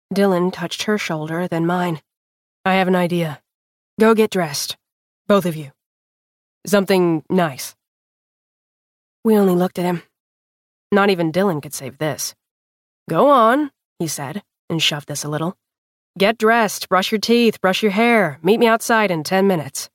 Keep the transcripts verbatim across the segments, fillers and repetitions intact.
Dylan touched her shoulder, then mine. I have an idea. Go get dressed. Both of you. Something nice. We only looked at him. Not even Dylan could save this. Go on, he said, and shoved us a little. Get dressed, brush your teeth, brush your hair. Meet me outside in ten minutes.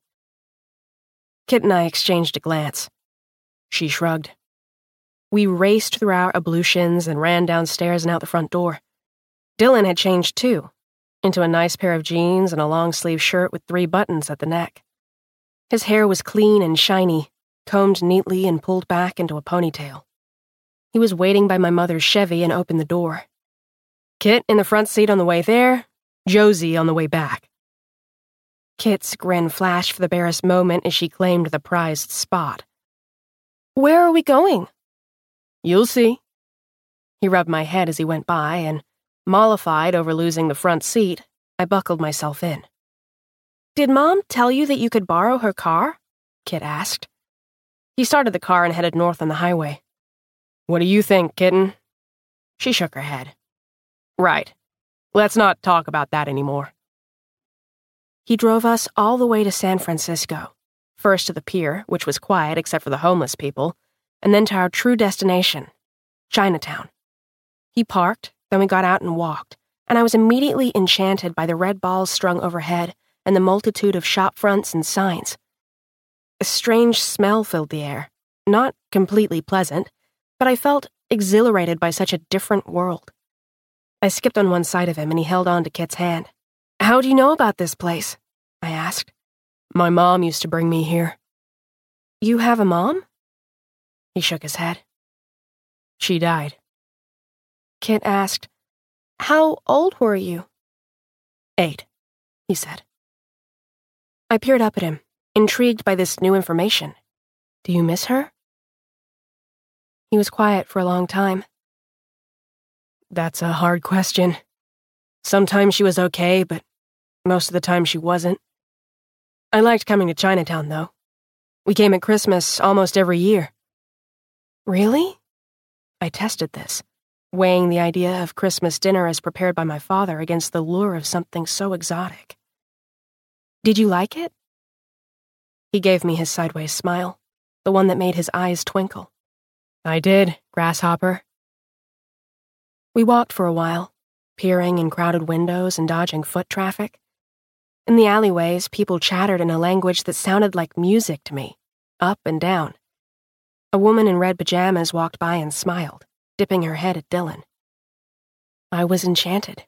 Kit and I exchanged a glance. She shrugged. We raced through our ablutions and ran downstairs and out the front door. Dylan had changed too, into a nice pair of jeans and a long-sleeve shirt with three buttons at the neck. His hair was clean and shiny, combed neatly and pulled back into a ponytail. He was waiting by my mother's Chevy and opened the door. Kit in the front seat on the way there, Josie on the way back. Kit's grin flashed for the barest moment as she claimed the prized spot. Where are we going? You'll see. He rubbed my head as he went by, and, mollified over losing the front seat, I buckled myself in. Did Mom tell you that you could borrow her car? Kit asked. He started the car and headed north on the highway. What do you think, kitten? She shook her head. Right. Let's not talk about that anymore. He drove us all the way to San Francisco, first to the pier, which was quiet except for the homeless people, and then to our true destination, Chinatown. He parked, then we got out and walked, and I was immediately enchanted by the red balls strung overhead and the multitude of shop fronts and signs. A strange smell filled the air, not completely pleasant, but I felt exhilarated by such a different world. I skipped on one side of him and he held on to Kit's hand. How do you know about this place? I asked. My mom used to bring me here. You have a mom? He shook his head. She died. Kit asked, How old were you? Eight, he said. I peered up at him, intrigued by this new information. Do you miss her? He was quiet for a long time. That's a hard question. Sometimes she was okay, but most of the time she wasn't. I liked coming to Chinatown, though. We came at Christmas almost every year. Really? I tested this, weighing the idea of Christmas dinner as prepared by my father against the lure of something so exotic. Did you like it? He gave me his sideways smile, the one that made his eyes twinkle. I did, grasshopper. We walked for a while, peering in crowded windows and dodging foot traffic. In the alleyways, people chattered in a language that sounded like music to me, up and down. A woman in red pajamas walked by and smiled, dipping her head at Dylan. I was enchanted.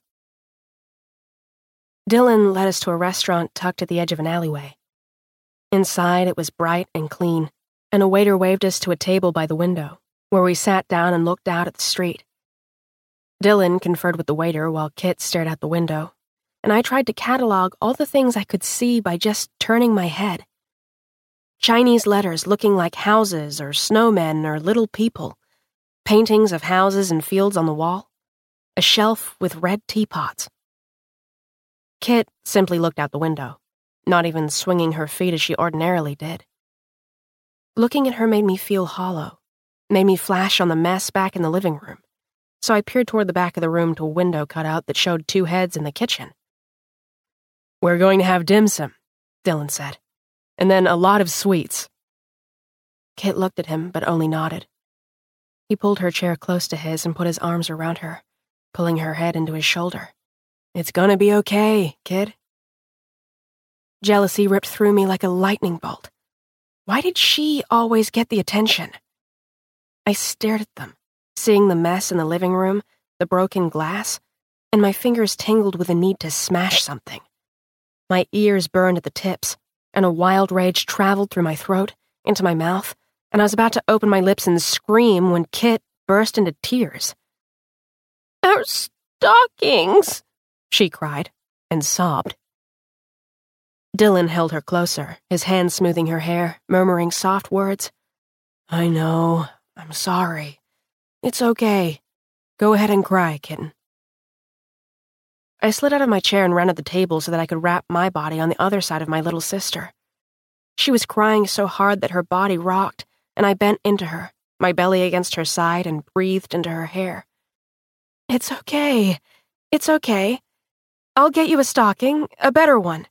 Dylan led us to a restaurant tucked at the edge of an alleyway. Inside, it was bright and clean, and a waiter waved us to a table by the window, where we sat down and looked out at the street. Dylan conferred with the waiter while Kit stared out the window, and I tried to catalog all the things I could see by just turning my head. Chinese letters looking like houses or snowmen or little people, paintings of houses and fields on the wall, a shelf with red teapots. Kit simply looked out the window, not even swinging her feet as she ordinarily did. Looking at her made me feel hollow, made me flash on the mess back in the living room, so I peered toward the back of the room to a window cutout that showed two heads in the kitchen. We're going to have dim sum, Dylan said, and then a lot of sweets. Kit looked at him, but only nodded. He pulled her chair close to his and put his arms around her, pulling her head into his shoulder. It's gonna be okay, kid. Jealousy ripped through me like a lightning bolt. Why did she always get the attention? I stared at them, seeing the mess in the living room, the broken glass, and my fingers tingled with a need to smash something. My ears burned at the tips, and a wild rage traveled through my throat, into my mouth, and I was about to open my lips and scream when Kit burst into tears. Our stockings, she cried, and sobbed. Dylan held her closer, his hand smoothing her hair, murmuring soft words. I know, I'm sorry. It's okay. Go ahead and cry, kitten. I slid out of my chair and ran to the table so that I could wrap my body on the other side of my little sister. She was crying so hard that her body rocked, and I bent into her, my belly against her side, and breathed into her hair. It's okay. It's okay. I'll get you a stocking, a better one.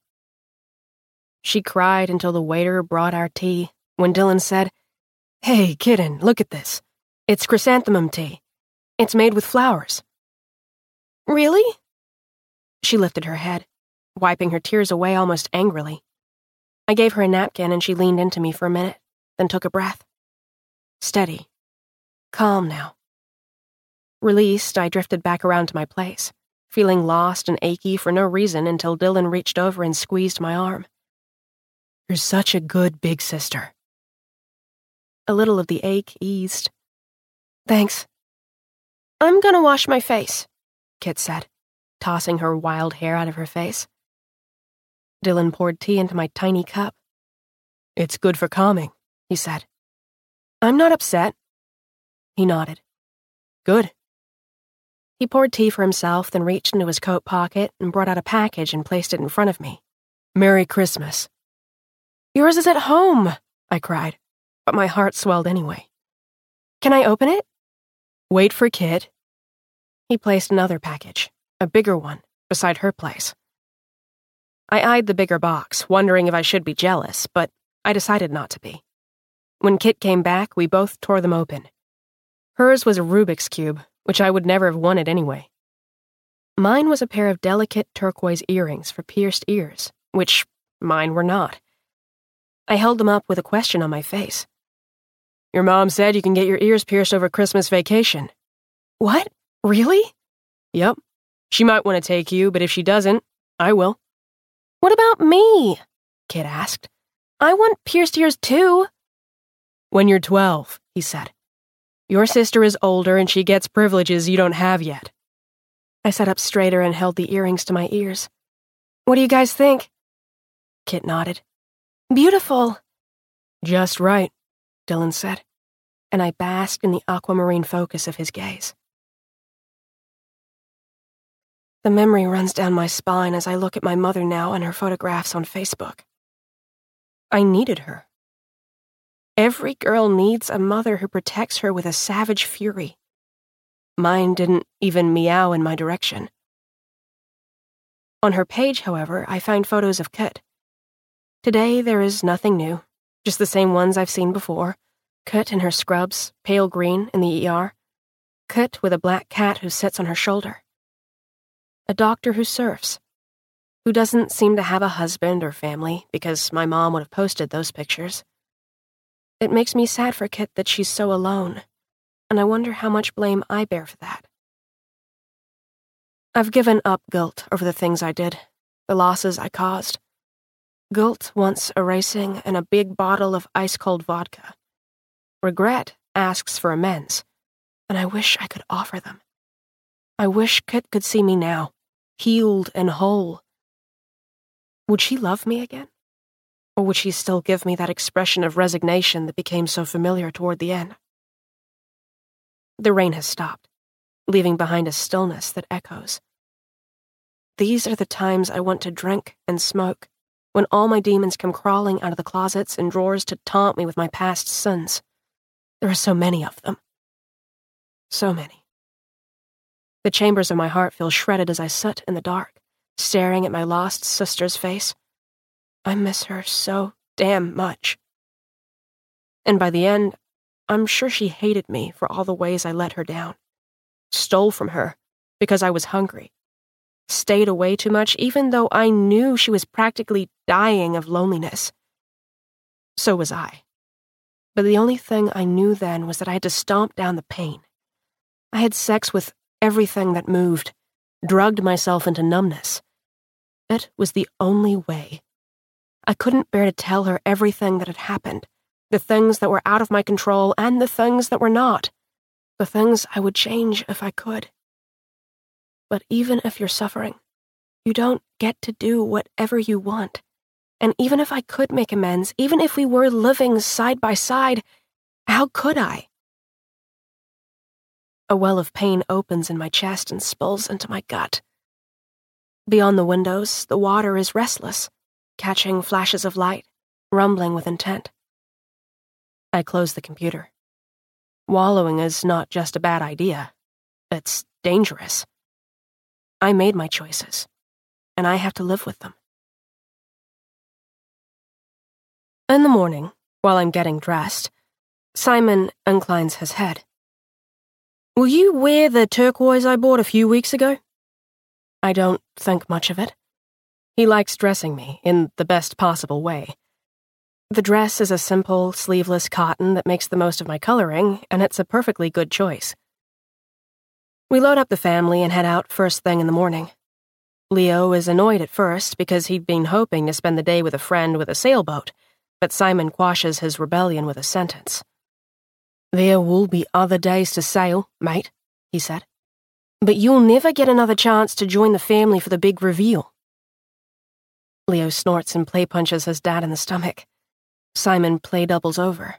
She cried until the waiter brought our tea, when Dylan said, Hey, kitten, look at this. It's chrysanthemum tea. It's made with flowers. Really? She lifted her head, wiping her tears away almost angrily. I gave her a napkin and she leaned into me for a minute, then took a breath. Steady. Calm now. Released, I drifted back around to my place, feeling lost and achy for no reason until Dylan reached over and squeezed my arm. You're such a good big sister. A little of the ache eased. Thanks. I'm gonna wash my face, Kit said, tossing her wild hair out of her face. Dylan poured tea into my tiny cup. It's good for calming, he said. I'm not upset. He nodded. Good. He poured tea for himself, then reached into his coat pocket and brought out a package and placed it in front of me. Merry Christmas. Yours is at home, I cried, but my heart swelled anyway. Can I open it? Wait for Kit. He placed another package, a bigger one, beside her place. I eyed the bigger box, wondering if I should be jealous, but I decided not to be. When Kit came back, we both tore them open. Hers was a Rubik's Cube, which I would never have wanted anyway. Mine was a pair of delicate turquoise earrings for pierced ears, which mine were not. I held them up with a question on my face. Your mom said you can get your ears pierced over Christmas vacation. What? Really? Yep. She might want to take you, but if she doesn't, I will. What about me? Kit asked. I want pierced ears too. When you're twelve, he said. Your sister is older and she gets privileges you don't have yet. I sat up straighter and held the earrings to my ears. What do you guys think? Kit nodded. Beautiful. Just right, Dylan said, and I basked in the aquamarine focus of his gaze. The memory runs down my spine as I look at my mother now and her photographs on Facebook. I needed her. Every girl needs a mother who protects her with a savage fury. Mine didn't even meow in my direction. On her page, however, I find photos of Kit. Today there is nothing new, just the same ones I've seen before. Kit in her scrubs, pale green in the E R. Kit with a black cat who sits on her shoulder. A doctor who surfs, who doesn't seem to have a husband or family because my mom would have posted those pictures. It makes me sad for Kit that she's so alone, and I wonder how much blame I bear for that. I've given up guilt over the things I did, the losses I caused. Guilt wants erasing and a big bottle of ice-cold vodka. Regret asks for amends, and I wish I could offer them. I wish Kit could see me now, healed and whole. Would she love me again? Or would she still give me that expression of resignation that became so familiar toward the end? The rain has stopped, leaving behind a stillness that echoes. These are the times I want to drink and smoke, when all my demons come crawling out of the closets and drawers to taunt me with my past sins. There are so many of them. So many. The chambers of my heart feel shredded as I sit in the dark, staring at my lost sister's face. I miss her so damn much. And by the end, I'm sure she hated me for all the ways I let her down. Stole from her because I was hungry. Stayed away too much even though I knew she was practically dying of loneliness. So was I. But the only thing I knew then was that I had to stomp down the pain. I had sex with everything that moved, drugged myself into numbness. It was the only way. I couldn't bear to tell her everything that had happened, the things that were out of my control and the things that were not, the things I would change if I could. But even if you're suffering, you don't get to do whatever you want. And even if I could make amends, even if we were living side by side, how could I? A well of pain opens in my chest and spills into my gut. Beyond the windows, the water is restless, catching flashes of light, rumbling with intent. I close the computer. Wallowing is not just a bad idea. It's dangerous. I made my choices, and I have to live with them. In the morning, while I'm getting dressed, Simon inclines his head. Will you wear the turquoise I bought a few weeks ago? I don't think much of it. He likes dressing me in the best possible way. The dress is a simple, sleeveless cotton that makes the most of my coloring, and it's a perfectly good choice. We load up the family and head out first thing in the morning. Leo is annoyed at first because he'd been hoping to spend the day with a friend with a sailboat, but Simon quashes his rebellion with a sentence. There will be other days to sail, mate, he said. But you'll never get another chance to join the family for the big reveal. Leo snorts and play punches his dad in the stomach. Simon play doubles over.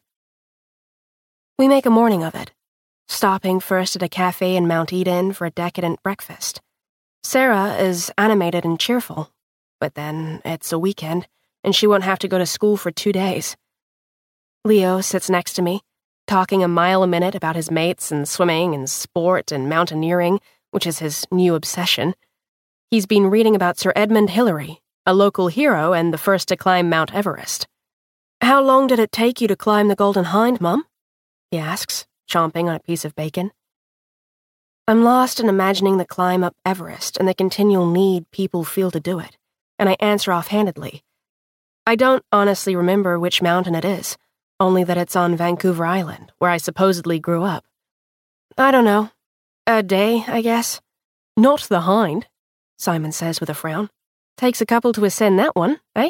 We make a morning of it, stopping first at a cafe in Mount Eden for a decadent breakfast. Sarah is animated and cheerful, but then it's a weekend, and she won't have to go to school for two days. Leo sits next to me, talking a mile a minute about his mates and swimming and sport and mountaineering, which is his new obsession. He's been reading about Sir Edmund Hillary, a local hero and the first to climb Mount Everest. How long did it take you to climb the Golden Hind, Mum? He asks, chomping on a piece of bacon. I'm lost in imagining the climb up Everest and the continual need people feel to do it, and I answer offhandedly. I don't honestly remember which mountain it is, only that it's on Vancouver Island, where I supposedly grew up. I don't know. A day, I guess. Not the Hind, Simon says with a frown. Takes a couple to ascend that one, eh?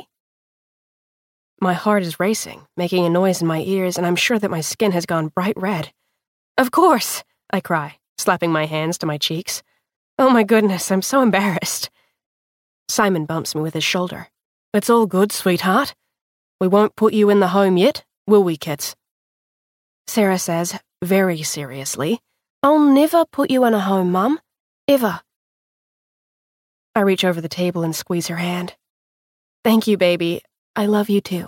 My heart is racing, making a noise in my ears, and I'm sure that my skin has gone bright red. Of course, I cry, slapping my hands to my cheeks. Oh my goodness, I'm so embarrassed. Simon bumps me with his shoulder. It's all good, sweetheart. We won't put you in the home yet, will we, kids? Sarah says, very seriously, I'll never put you in a home, Mum. Ever. I reach over the table and squeeze her hand. Thank you, baby. I love you too.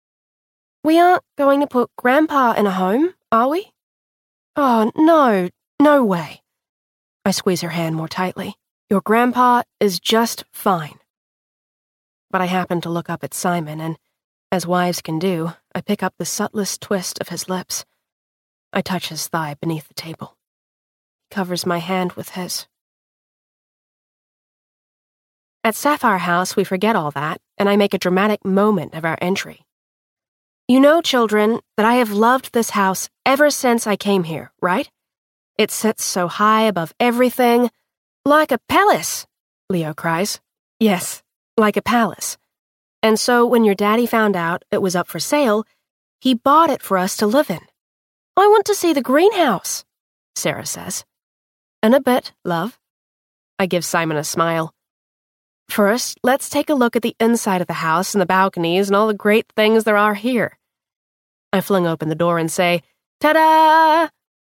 We aren't going to put Grandpa in a home, are we? Oh, no, no way. I squeeze her hand more tightly. Your grandpa is just fine. But I happen to look up at Simon, and, as wives can do, I pick up the subtlest twist of his lips. I touch his thigh beneath the table. He covers my hand with his. At Sapphire House, we forget all that, and I make a dramatic moment of our entry. You know, children, that I have loved this house ever since I came here, right? It sits so high above everything. Like a palace, Leo cries. Yes, like a palace. And so when your daddy found out it was up for sale, he bought it for us to live in. I want to see the greenhouse, Sarah says. In a bit, love. I give Simon a smile. First, let's take a look at the inside of the house and the balconies and all the great things there are here. I fling open the door and say, ta-da!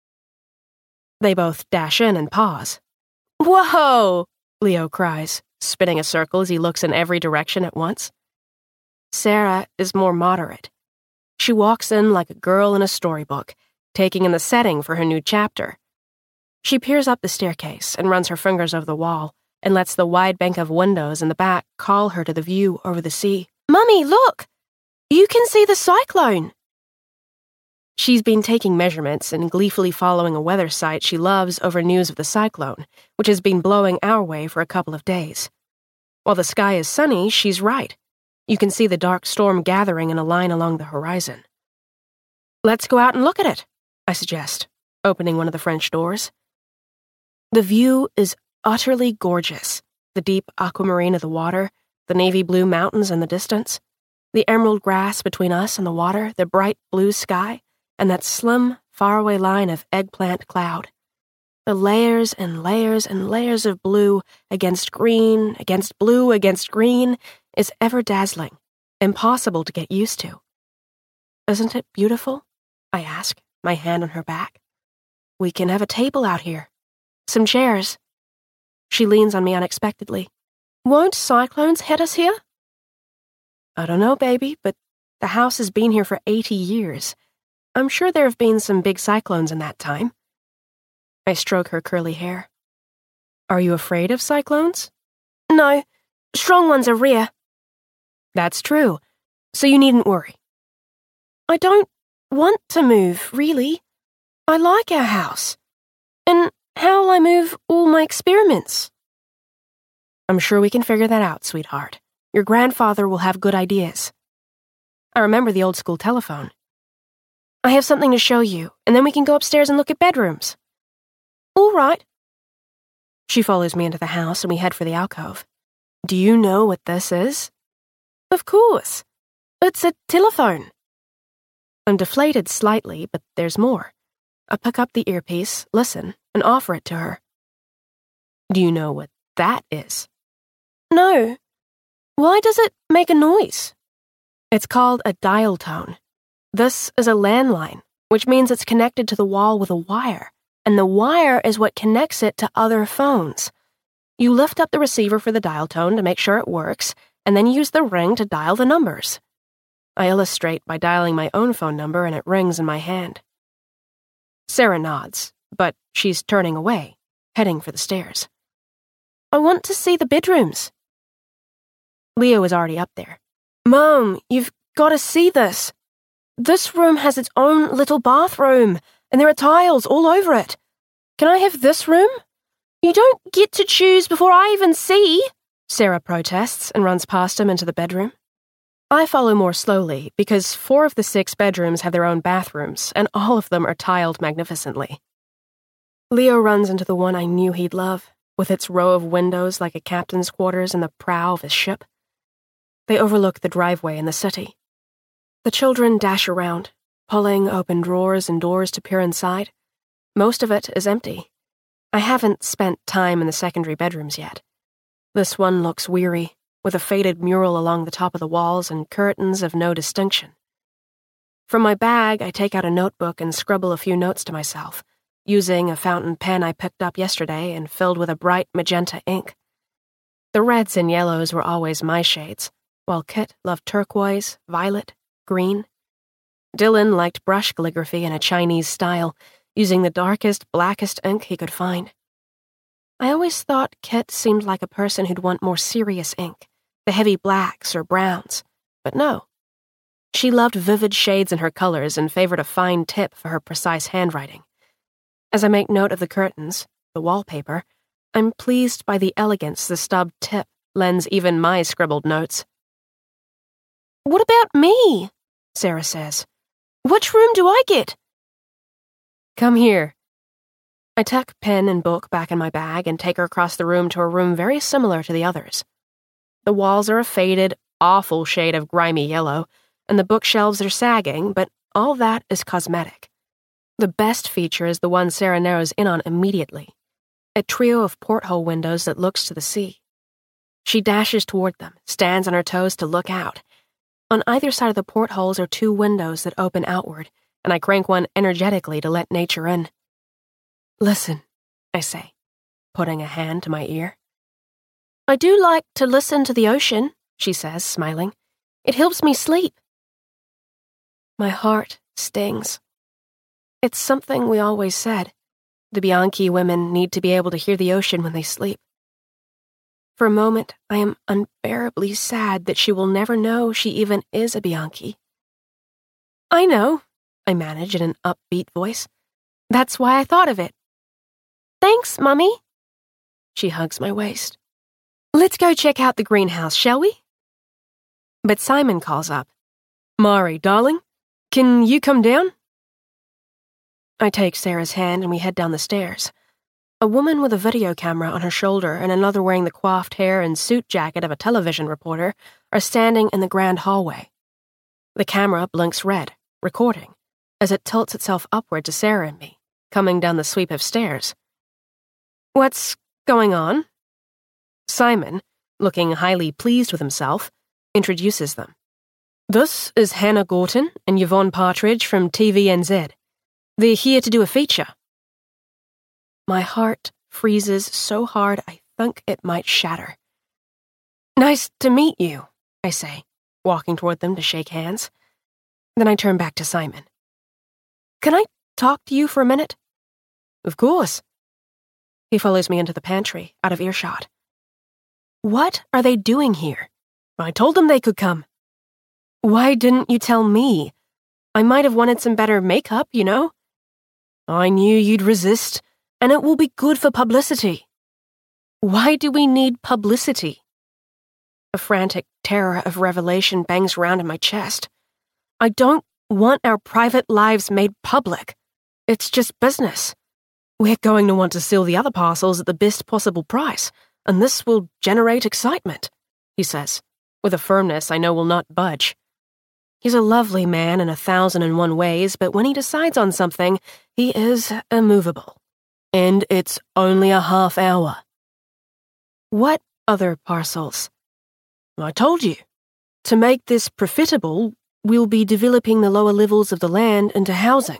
They both dash in and pause. Whoa! Leo cries, spinning a circle as he looks in every direction at once. Sarah is more moderate. She walks in like a girl in a storybook, taking in the setting for her new chapter. She peers up the staircase and runs her fingers over the wall, and lets the wide bank of windows in the back call her to the view over the sea. Mummy, look! You can see the cyclone! She's been taking measurements and gleefully following a weather site she loves over news of the cyclone, which has been blowing our way for a couple of days. While the sky is sunny, she's right. You can see the dark storm gathering in a line along the horizon. Let's go out and look at it, I suggest, opening one of the French doors. The view is utterly gorgeous, the deep aquamarine of the water, the navy blue mountains in the distance, the emerald grass between us and the water, the bright blue sky, and that slim, faraway line of eggplant cloud. The layers and layers and layers of blue against green, against blue, against green is ever-dazzling, impossible to get used to. Isn't it beautiful? I ask, my hand on her back. We can have a table out here. Some chairs. She leans on me unexpectedly. Won't cyclones hit us here? I don't know, baby, but the house has been here for eighty years. I'm sure there have been some big cyclones in that time. I stroke her curly hair. Are you afraid of cyclones? No, strong ones are rare. That's true, so you needn't worry. I don't want to move, really. I like our house. And how'll I move all my experiments? I'm sure we can figure that out, sweetheart. Your grandfather will have good ideas. I remember the old school telephone. I have something to show you, and then we can go upstairs and look at bedrooms. All right. She follows me into the house, and we head for the alcove. Do you know what this is? Of course. It's a telephone. I'm deflated slightly, but there's more. I pick up the earpiece, listen, and offer it to her. Do you know what that is? No. Why does it make a noise? It's called a dial tone. This is a landline, which means it's connected to the wall with a wire, and the wire is what connects it to other phones. You lift up the receiver for the dial tone to make sure it works, and then use the ring to dial the numbers. I illustrate by dialing my own phone number, and it rings in my hand. Sarah nods, but she's turning away, heading for the stairs. I want to see the bedrooms. Leo is already up there. Mom, you've got to see this. This room has its own little bathroom, and there are tiles all over it. Can I have this room? You don't get to choose before I even see, Sarah protests and runs past him into the bedroom. I follow more slowly because four of the six bedrooms have their own bathrooms, and all of them are tiled magnificently. Leo runs into the one I knew he'd love, with its row of windows like a captain's quarters in the prow of his ship. They overlook the driveway and the city. The children dash around, pulling open drawers and doors to peer inside. Most of it is empty. I haven't spent time in the secondary bedrooms yet. This one looks weary, with a faded mural along the top of the walls and curtains of no distinction. From my bag, I take out a notebook and scribble a few notes to myself, using a fountain pen I picked up yesterday and filled with a bright magenta ink. The reds and yellows were always my shades, while Kit loved turquoise, violet, green. Dylan liked brush calligraphy in a Chinese style, using the darkest, blackest ink he could find. I always thought Kit seemed like a person who'd want more serious ink, the heavy blacks or browns, but no. She loved vivid shades in her colors and favored a fine tip for her precise handwriting. As I make note of the curtains, the wallpaper, I'm pleased by the elegance the stubbed tip lends even my scribbled notes. What about me? Sarah says. Which room do I get? Come here. I tuck pen and book back in my bag and take her across the room to a room very similar to the others. The walls are a faded, awful shade of grimy yellow, and the bookshelves are sagging, but all that is cosmetic. The best feature is the one Sarah narrows in on immediately, a trio of porthole windows that looks to the sea. She dashes toward them, stands on her toes to look out. On either side of the portholes are two windows that open outward, and I crank one energetically to let nature in. Listen, I say, putting a hand to my ear. I do like to listen to the ocean, she says, smiling. It helps me sleep. My heart stings. It's something we always said. The Bianchi women need to be able to hear the ocean when they sleep. For a moment, I am unbearably sad that she will never know she even is a Bianchi. I know, I manage in an upbeat voice. That's why I thought of it. Thanks, Mummy. She hugs my waist. Let's go check out the greenhouse, shall we? But Simon calls up. Mari, darling, can you come down? I take Sarah's hand and we head down the stairs. A woman with a video camera on her shoulder and another wearing the coiffed hair and suit jacket of a television reporter are standing in the grand hallway. The camera blinks red, recording, as it tilts itself upward to Sarah and me, coming down the sweep of stairs. What's going on? Simon, looking highly pleased with himself, introduces them. This is Hannah Gorton and Yvonne Partridge from T V N Z. They're here to do a feature. My heart freezes so hard I think it might shatter. Nice to meet you, I say, walking toward them to shake hands. Then I turn back to Simon. Can I talk to you for a minute? Of course. He follows me into the pantry, out of earshot. What are they doing here? I told them they could come. Why didn't you tell me? I might have wanted some better makeup, you know? I knew you'd resist, and it will be good for publicity. Why do we need publicity? A frantic terror of revelation bangs round in my chest. I don't want our private lives made public. It's just business. We're going to want to sell the other parcels at the best possible price, and this will generate excitement, he says, with a firmness I know will not budge. He's a lovely man in a thousand and one ways, but when he decides on something, he is immovable. And it's only a half hour. What other parcels? I told you. To make this profitable, we'll be developing the lower levels of the land into housing.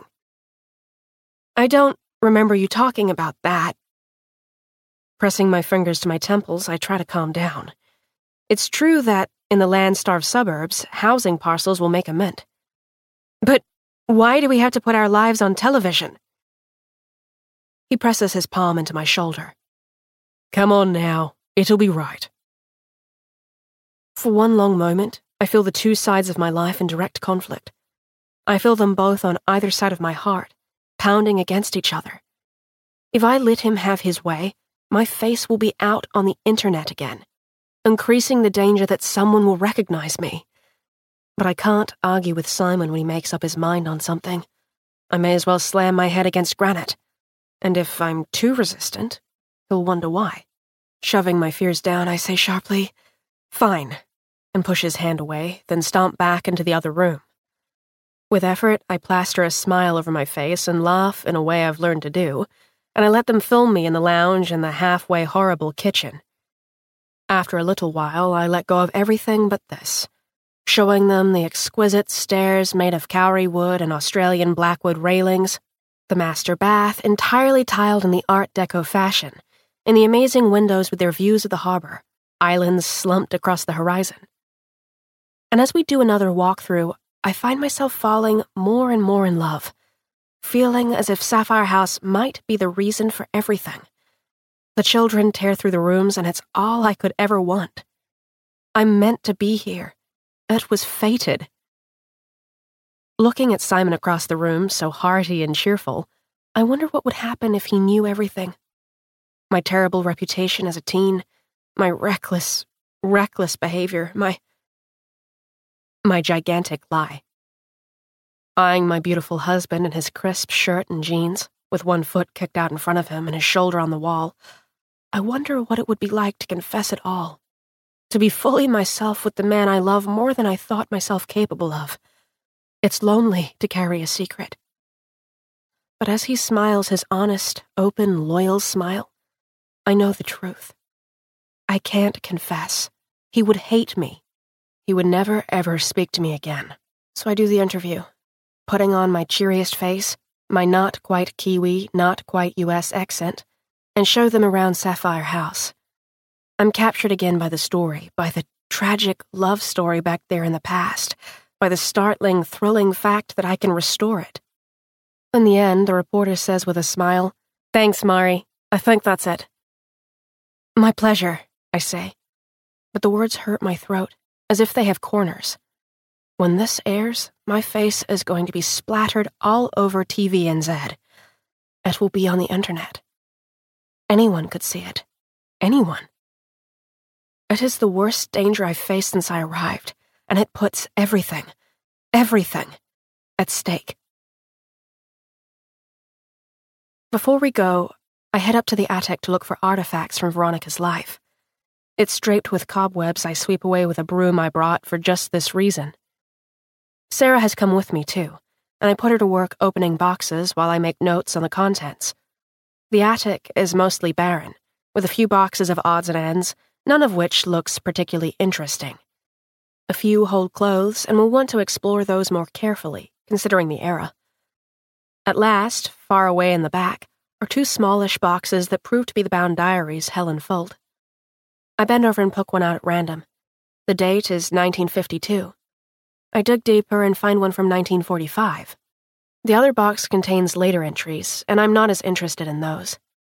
I don't remember you talking about that. Pressing my fingers to my temples, I try to calm down. It's true that in the land-starved suburbs, housing parcels will make a mint. But why do we have to put our lives on television? He presses his palm into my shoulder. Come on now, it'll be right. For one long moment, I feel the two sides of my life in direct conflict. I feel them both on either side of my heart, pounding against each other. If I let him have his way, my face will be out on the internet again, increasing the danger that someone will recognize me. But I can't argue with Simon when he makes up his mind on something. I may as well slam my head against granite. And if I'm too resistant, he'll wonder why. Shoving my fears down, I say sharply, "Fine," and push his hand away, then stomp back into the other room. With effort, I plaster a smile over my face and laugh in a way I've learned to do, and I let them film me in the lounge and the halfway horrible kitchen. After a little while, I let go of everything but this, showing them the exquisite stairs made of kauri wood and Australian blackwood railings, the master bath entirely tiled in the Art Deco fashion, and the amazing windows with their views of the harbor, islands slumped across the horizon. And as we do another walkthrough, I find myself falling more and more in love, feeling as if Sapphire House might be the reason for everything. The children tear through the rooms, and it's all I could ever want. I'm meant to be here. It was fated. Looking at Simon across the room, so hearty and cheerful, I wonder what would happen if he knew everything. My terrible reputation as a teen, my reckless, reckless behavior, my... my gigantic lie. Eyeing my beautiful husband in his crisp shirt and jeans, with one foot kicked out in front of him and his shoulder on the wall, I wonder what it would be like to confess it all. To be fully myself with the man I love more than I thought myself capable of. It's lonely to carry a secret. But as he smiles his honest, open, loyal smile, I know the truth. I can't confess. He would hate me. He would never, ever speak to me again. So I do the interview, putting on my cheeriest face, my not quite Kiwi, not quite U S accent, and show them around Sapphire House. I'm captured again by the story, by the tragic love story back there in the past, by the startling, thrilling fact that I can restore it. In the end, the reporter says with a smile, "Thanks, Mari. I think that's it." "My pleasure," I say, but the words hurt my throat, as if they have corners. When this airs, my face is going to be splattered all over T V N Z. It will be on the internet. Anyone could see it. Anyone. It is the worst danger I've faced since I arrived, and it puts everything, everything, at stake. Before we go, I head up to the attic to look for artifacts from Veronica's life. It's draped with cobwebs I sweep away with a broom I brought for just this reason. Sarah has come with me, too, and I put her to work opening boxes while I make notes on the contents. The attic is mostly barren, with a few boxes of odds and ends, none of which looks particularly interesting. A few hold clothes, and we'll want to explore those more carefully, considering the era. At last, far away in the back, are two smallish boxes that prove to be the bound diaries Helen Fold. I bend over and poke one out at random. The date is nineteen fifty-two. I dig deeper and find one from nineteen forty-five. The other box contains later entries, and I'm not as interested in those.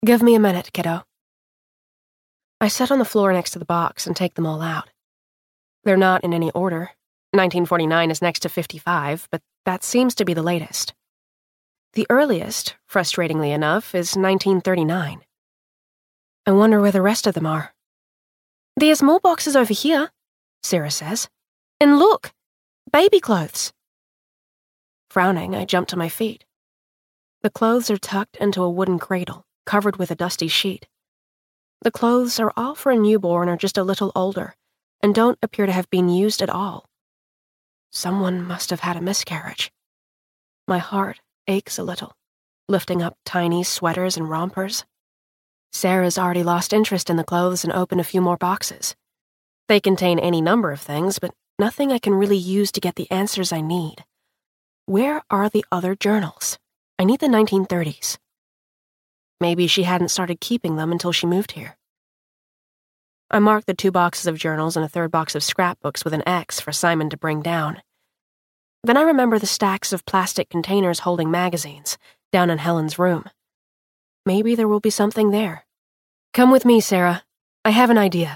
Give me a minute, kiddo. I sit on the floor next to the box and take them all out. They're not in any order. nineteen forty-nine is next to fifty-five, but that seems to be the latest. The earliest, frustratingly enough, is nineteen thirty-nine. I wonder where the rest of them are. There's more boxes over here, Sarah says. And look, baby clothes. Frowning, I jump to my feet. The clothes are tucked into a wooden cradle, covered with a dusty sheet. The clothes are all for a newborn or just a little older, and don't appear to have been used at all. Someone must have had a miscarriage. My heart aches a little, lifting up tiny sweaters and rompers. Sarah's already lost interest in the clothes and opened a few more boxes. They contain any number of things, but nothing I can really use to get the answers I need. Where are the other journals? I need the nineteen thirties. Maybe she hadn't started keeping them until she moved here. I marked the two boxes of journals and a third box of scrapbooks with an X for Simon to bring down. Then I remember the stacks of plastic containers holding magazines down in Helen's room. Maybe there will be something there. Come with me, Sarah. I have an idea.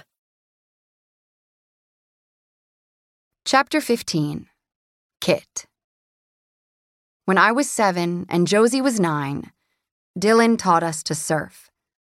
Chapter fifteen. Kit. When I was seven and Josie was nine, Dylan taught us to surf.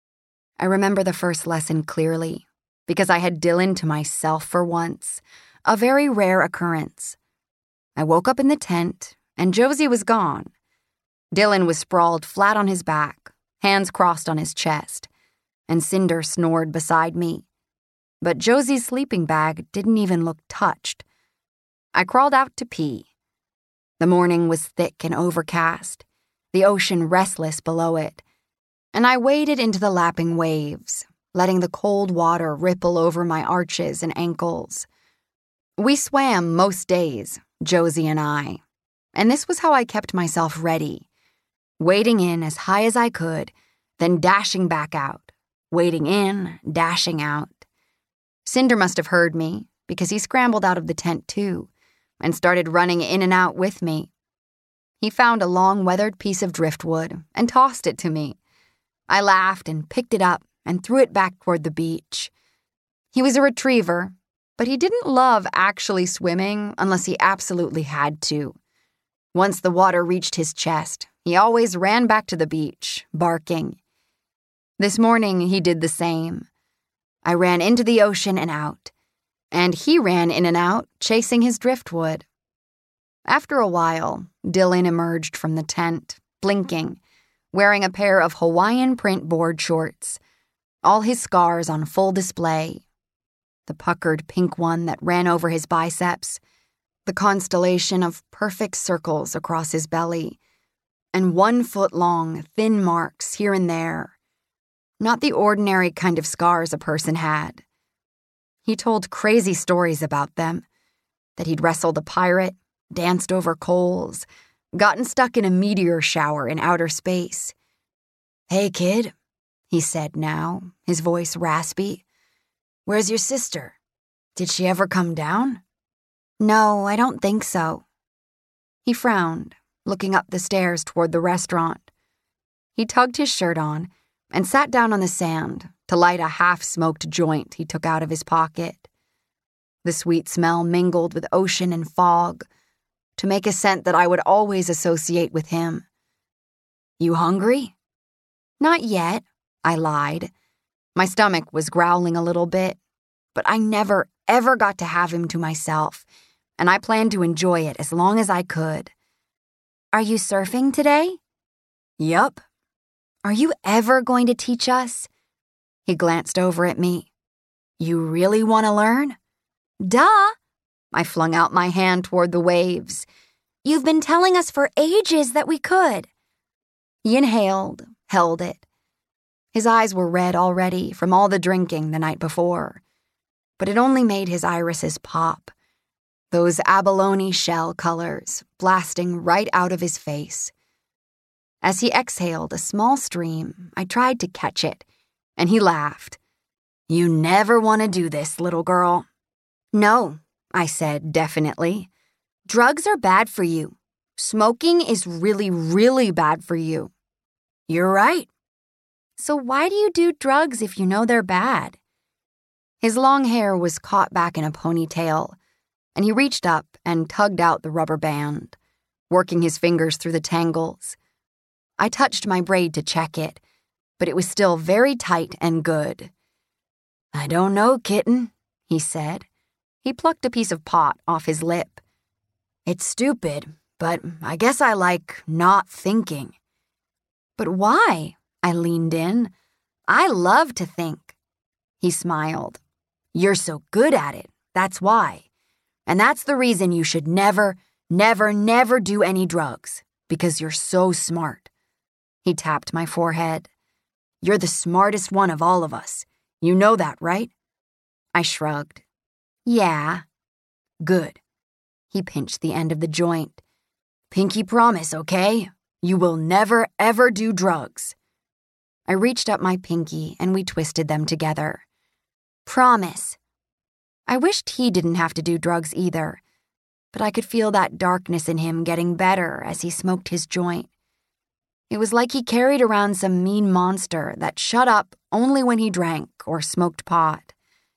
I remember the first lesson clearly, because I had Dylan to myself for once, a very rare occurrence. I woke up in the tent, and Josie was gone. Dylan was sprawled flat on his back, hands crossed on his chest, and Cinder snored beside me. But Josie's sleeping bag didn't even look touched. I crawled out to pee. The morning was thick and overcast, the ocean restless below it, and I waded into the lapping waves, letting the cold water ripple over my arches and ankles. We swam most days, Josie and I, and this was how I kept myself ready, wading in as high as I could, then dashing back out, wading in, dashing out. Cinder must have heard me, because he scrambled out of the tent too, and started running in and out with me. He found a long weathered piece of driftwood and tossed it to me. I laughed and picked it up and threw it back toward the beach. He was a retriever, but he didn't love actually swimming unless he absolutely had to. Once the water reached his chest, he always ran back to the beach, barking. This morning he did the same. I ran into the ocean and out, and he ran in and out, chasing his driftwood. After a while, Dylan emerged from the tent, blinking, wearing a pair of Hawaiian print board shorts, all his scars on full display. The puckered pink one that ran over his biceps, the constellation of perfect circles across his belly, and one-foot-long, thin marks here and there. Not the ordinary kind of scars a person had. He told crazy stories about them, that he'd wrestled a pirate, danced over coals, gotten stuck in a meteor shower in outer space. "Hey, kid," he said now, his voice raspy. "Where's your sister? Did she ever come down?" "No, I don't think so." He frowned, looking up the stairs toward the restaurant. He tugged his shirt on and sat down on the sand to light a half-smoked joint he took out of his pocket. The sweet smell mingled with ocean and fog to make a scent that I would always associate with him. "You hungry?" "Not yet," I lied. My stomach was growling a little bit, but I never, ever got to have him to myself, and I planned to enjoy it as long as I could. "Are you surfing today?" "Yup." "Are you ever going to teach us?" He glanced over at me. "You really want to learn?" "Duh!" I flung out my hand toward the waves. "You've been telling us for ages that we could." He inhaled, held it. His eyes were red already from all the drinking the night before, but it only made his irises pop, those abalone shell colors blasting right out of his face. As he exhaled a small stream, I tried to catch it, and he laughed. "You never want to do this, little girl." "No," I said definitely. "Drugs are bad for you. Smoking is really, really bad for you." "You're right." So why do you do drugs if you know they're bad? His long hair was caught back in a ponytail, and he reached up and tugged out the rubber band, working his fingers through the tangles. I touched my braid to check it, but it was still very tight and good. I don't know, kitten, he said. He plucked a piece of pot off his lip. It's stupid, but I guess I like not thinking. But why? I leaned in. I love to think. He smiled. You're so good at it, that's why. And that's the reason you should never, never, never do any drugs, because you're so smart. He tapped my forehead. You're the smartest one of all of us. You know that, right? I shrugged. Yeah. Good. He pinched the end of the joint. Pinky promise, okay? You will never, ever do drugs. I reached up my pinky and we twisted them together. Promise. I wished he didn't have to do drugs either, but I could feel that darkness in him getting better as he smoked his joint. It was like he carried around some mean monster that shut up only when he drank or smoked pot.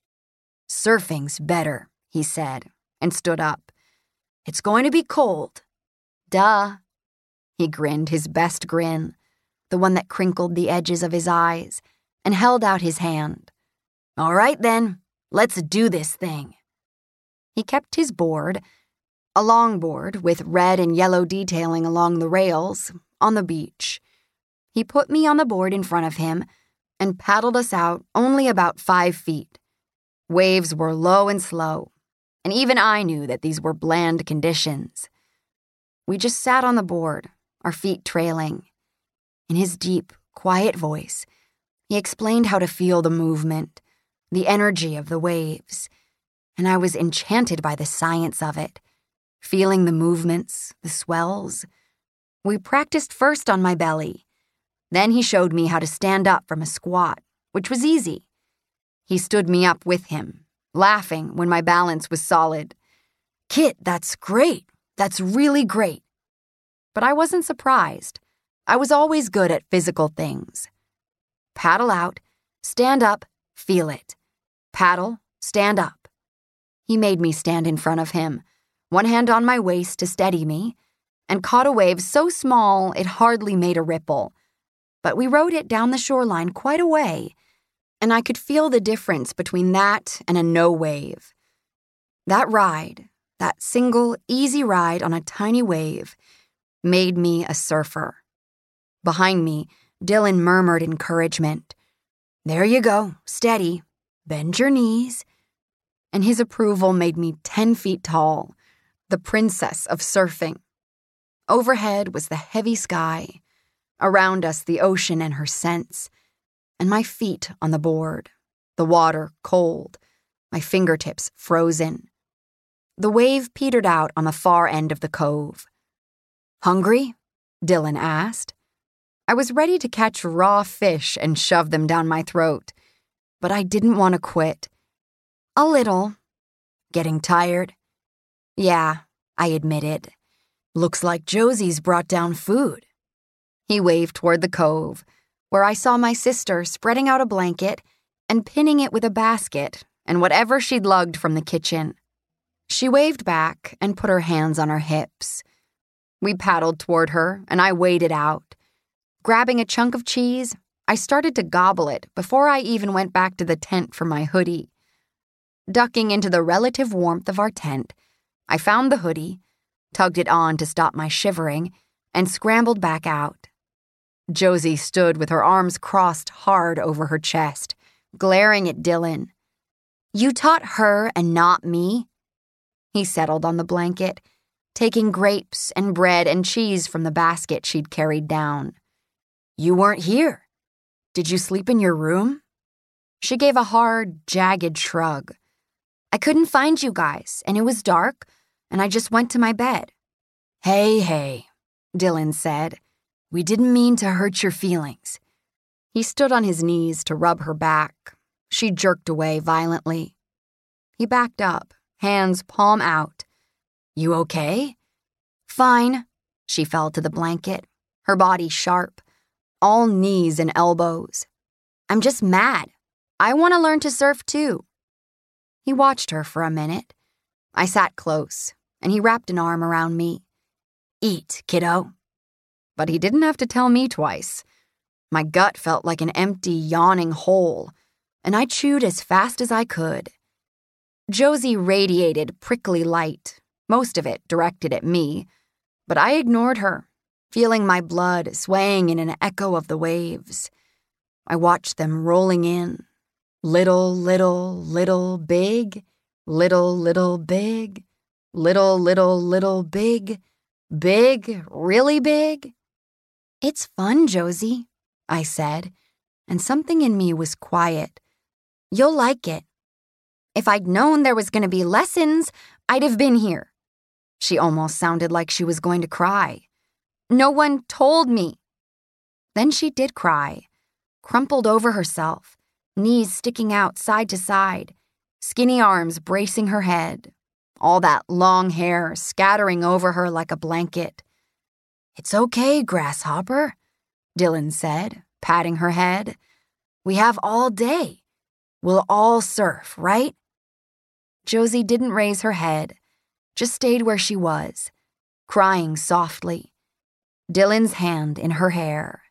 Surfing's better, he said, and stood up. It's going to be cold. Duh. He grinned his best grin, the one that crinkled the edges of his eyes, and held out his hand. All right, then, let's do this thing. He kept his board, a longboard with red and yellow detailing along the rails, on the beach. He put me on the board in front of him and paddled us out only about five feet. Waves were low and slow, and even I knew that these were bland conditions. We just sat on the board, our feet trailing. In his deep, quiet voice, he explained how to feel the movement, the energy of the waves, and I was enchanted by the science of it, feeling the movements, the swells. We practiced first on my belly. Then he showed me how to stand up from a squat, which was easy. He stood me up with him, laughing when my balance was solid. Kit, that's great. That's really great. But I wasn't surprised. I was always good at physical things. Paddle out, stand up, feel it. Paddle, stand up. He made me stand in front of him, one hand on my waist to steady me, and caught a wave so small it hardly made a ripple. But we rode it down the shoreline quite a way, and I could feel the difference between that and a no wave. That ride, that single, easy ride on a tiny wave, made me a surfer. Behind me, Dylan murmured encouragement. There you go, steady, bend your knees. And his approval made me ten feet tall, the princess of surfing. Overhead was the heavy sky, around us the ocean and her scents, and my feet on the board, the water cold, my fingertips frozen. The wave petered out on the far end of the cove. Hungry? Dylan asked. I was ready to catch raw fish and shove them down my throat, but I didn't want to quit. A little. Getting tired? Yeah, I admitted. Looks like Josie's brought down food. He waved toward the cove, where I saw my sister spreading out a blanket and pinning it with a basket and whatever she'd lugged from the kitchen. She waved back and put her hands on her hips. We paddled toward her, and I waded out. Grabbing a chunk of cheese, I started to gobble it before I even went back to the tent for my hoodie. Ducking into the relative warmth of our tent, I found the hoodie, tugged it on to stop my shivering, and scrambled back out. Josie stood with her arms crossed hard over her chest, glaring at Dylan. You taught her and not me? He settled on the blanket, taking grapes and bread and cheese from the basket she'd carried down. You weren't here. Did you sleep in your room? She gave a hard, jagged shrug. I couldn't find you guys, and it was dark, and I just went to my bed. Hey, hey, Dylan said. We didn't mean to hurt your feelings. He stood on his knees to rub her back. She jerked away violently. He backed up, hands palm out. You okay? Fine. She fell to the blanket, her body sharp, all knees and elbows, I'm just mad. I want to learn to surf too. He watched her for a minute. I sat close, and he wrapped an arm around me. Eat, kiddo. But he didn't have to tell me twice. My gut felt like an empty, yawning hole, and I chewed as fast as I could. Josie radiated prickly light, most of it directed at me, but I ignored her, feeling my blood swaying in an echo of the waves. I watched them rolling in. Little, little, little, big. Little, little, big. Little, little, little, big. Big, really big. It's fun, Josie, I said, and something in me was quiet. You'll like it. If I'd known there was going to be lessons, I'd have been here. She almost sounded like she was going to cry. No one told me. Then she did cry, crumpled over herself, knees sticking out side to side, skinny arms bracing her head, all that long hair scattering over her like a blanket. It's okay, Grasshopper, Dylan said, patting her head. We have all day. We'll all surf, right? Josie didn't raise her head, just stayed where she was, crying softly, Dylan's hand in her hair.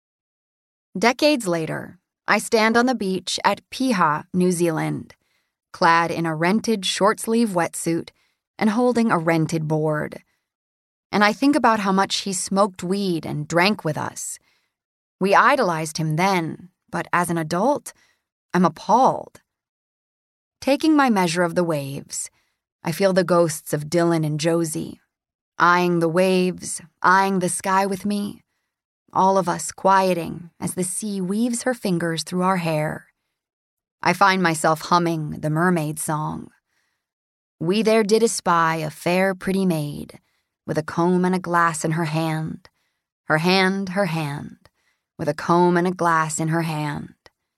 Decades later, I stand on the beach at Piha, New Zealand, clad in a rented short-sleeve wetsuit and holding a rented board. And I think about how much he smoked weed and drank with us. We idolized him then, but as an adult, I'm appalled. Taking my measure of the waves, I feel the ghosts of Dylan and Josie, eyeing the waves, eyeing the sky with me, all of us quieting as the sea weaves her fingers through our hair. I find myself humming the mermaid song. We there did espy a fair pretty maid, with a comb and a glass in her hand, her hand, her hand, with a comb and a glass in her hand.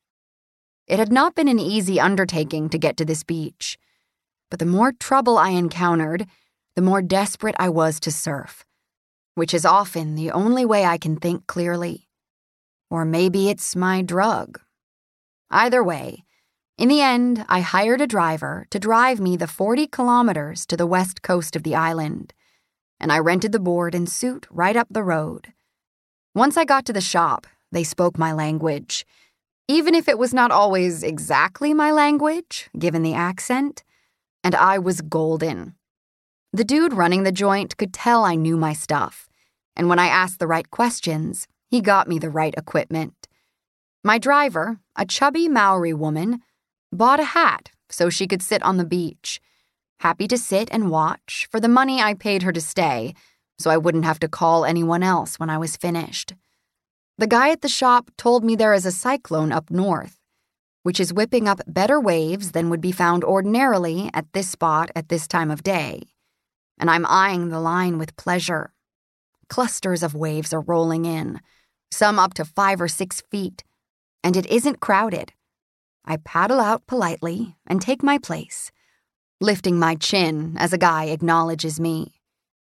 It had not been an easy undertaking to get to this beach, but the more trouble I encountered, the more desperate I was to surf, which is often the only way I can think clearly. Or maybe it's my drug. Either way, in the end, I hired a driver to drive me the forty kilometers to the west coast of the island, and I rented the board and suit right up the road. Once I got to the shop, they spoke my language, even if it was not always exactly my language, given the accent, and I was golden. The dude running the joint could tell I knew my stuff, and when I asked the right questions, he got me the right equipment. My driver, a chubby Maori woman, bought a hat so she could sit on the beach, happy to sit and watch for the money I paid her to stay, so I wouldn't have to call anyone else when I was finished. The guy at the shop told me there is a cyclone up north, which is whipping up better waves than would be found ordinarily at this spot at this time of day, and I'm eyeing the line with pleasure. Clusters of waves are rolling in, some up to five or six feet, and it isn't crowded. I paddle out politely and take my place, lifting my chin as a guy acknowledges me.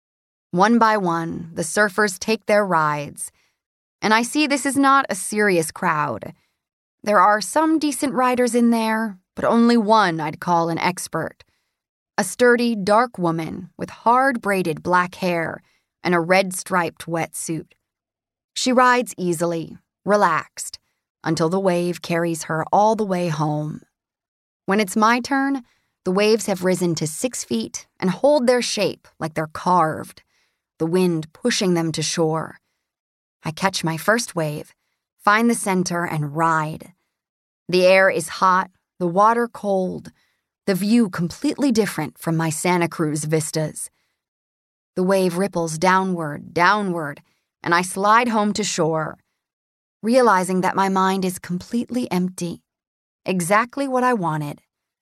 One by one, the surfers take their rides, and I see this is not a serious crowd. There are some decent riders in there, but only one I'd call an expert. A sturdy, dark woman with hard braided black hair and a red-striped wetsuit. She rides easily, relaxed, until the wave carries her all the way home. When it's my turn, the waves have risen to six feet and hold their shape like they're carved, the wind pushing them to shore. I catch my first wave, find the center, and ride. The air is hot, the water cold, the view completely different from my Santa Cruz vistas. The wave ripples downward, downward, and I slide home to shore, realizing that my mind is completely empty, exactly what I wanted.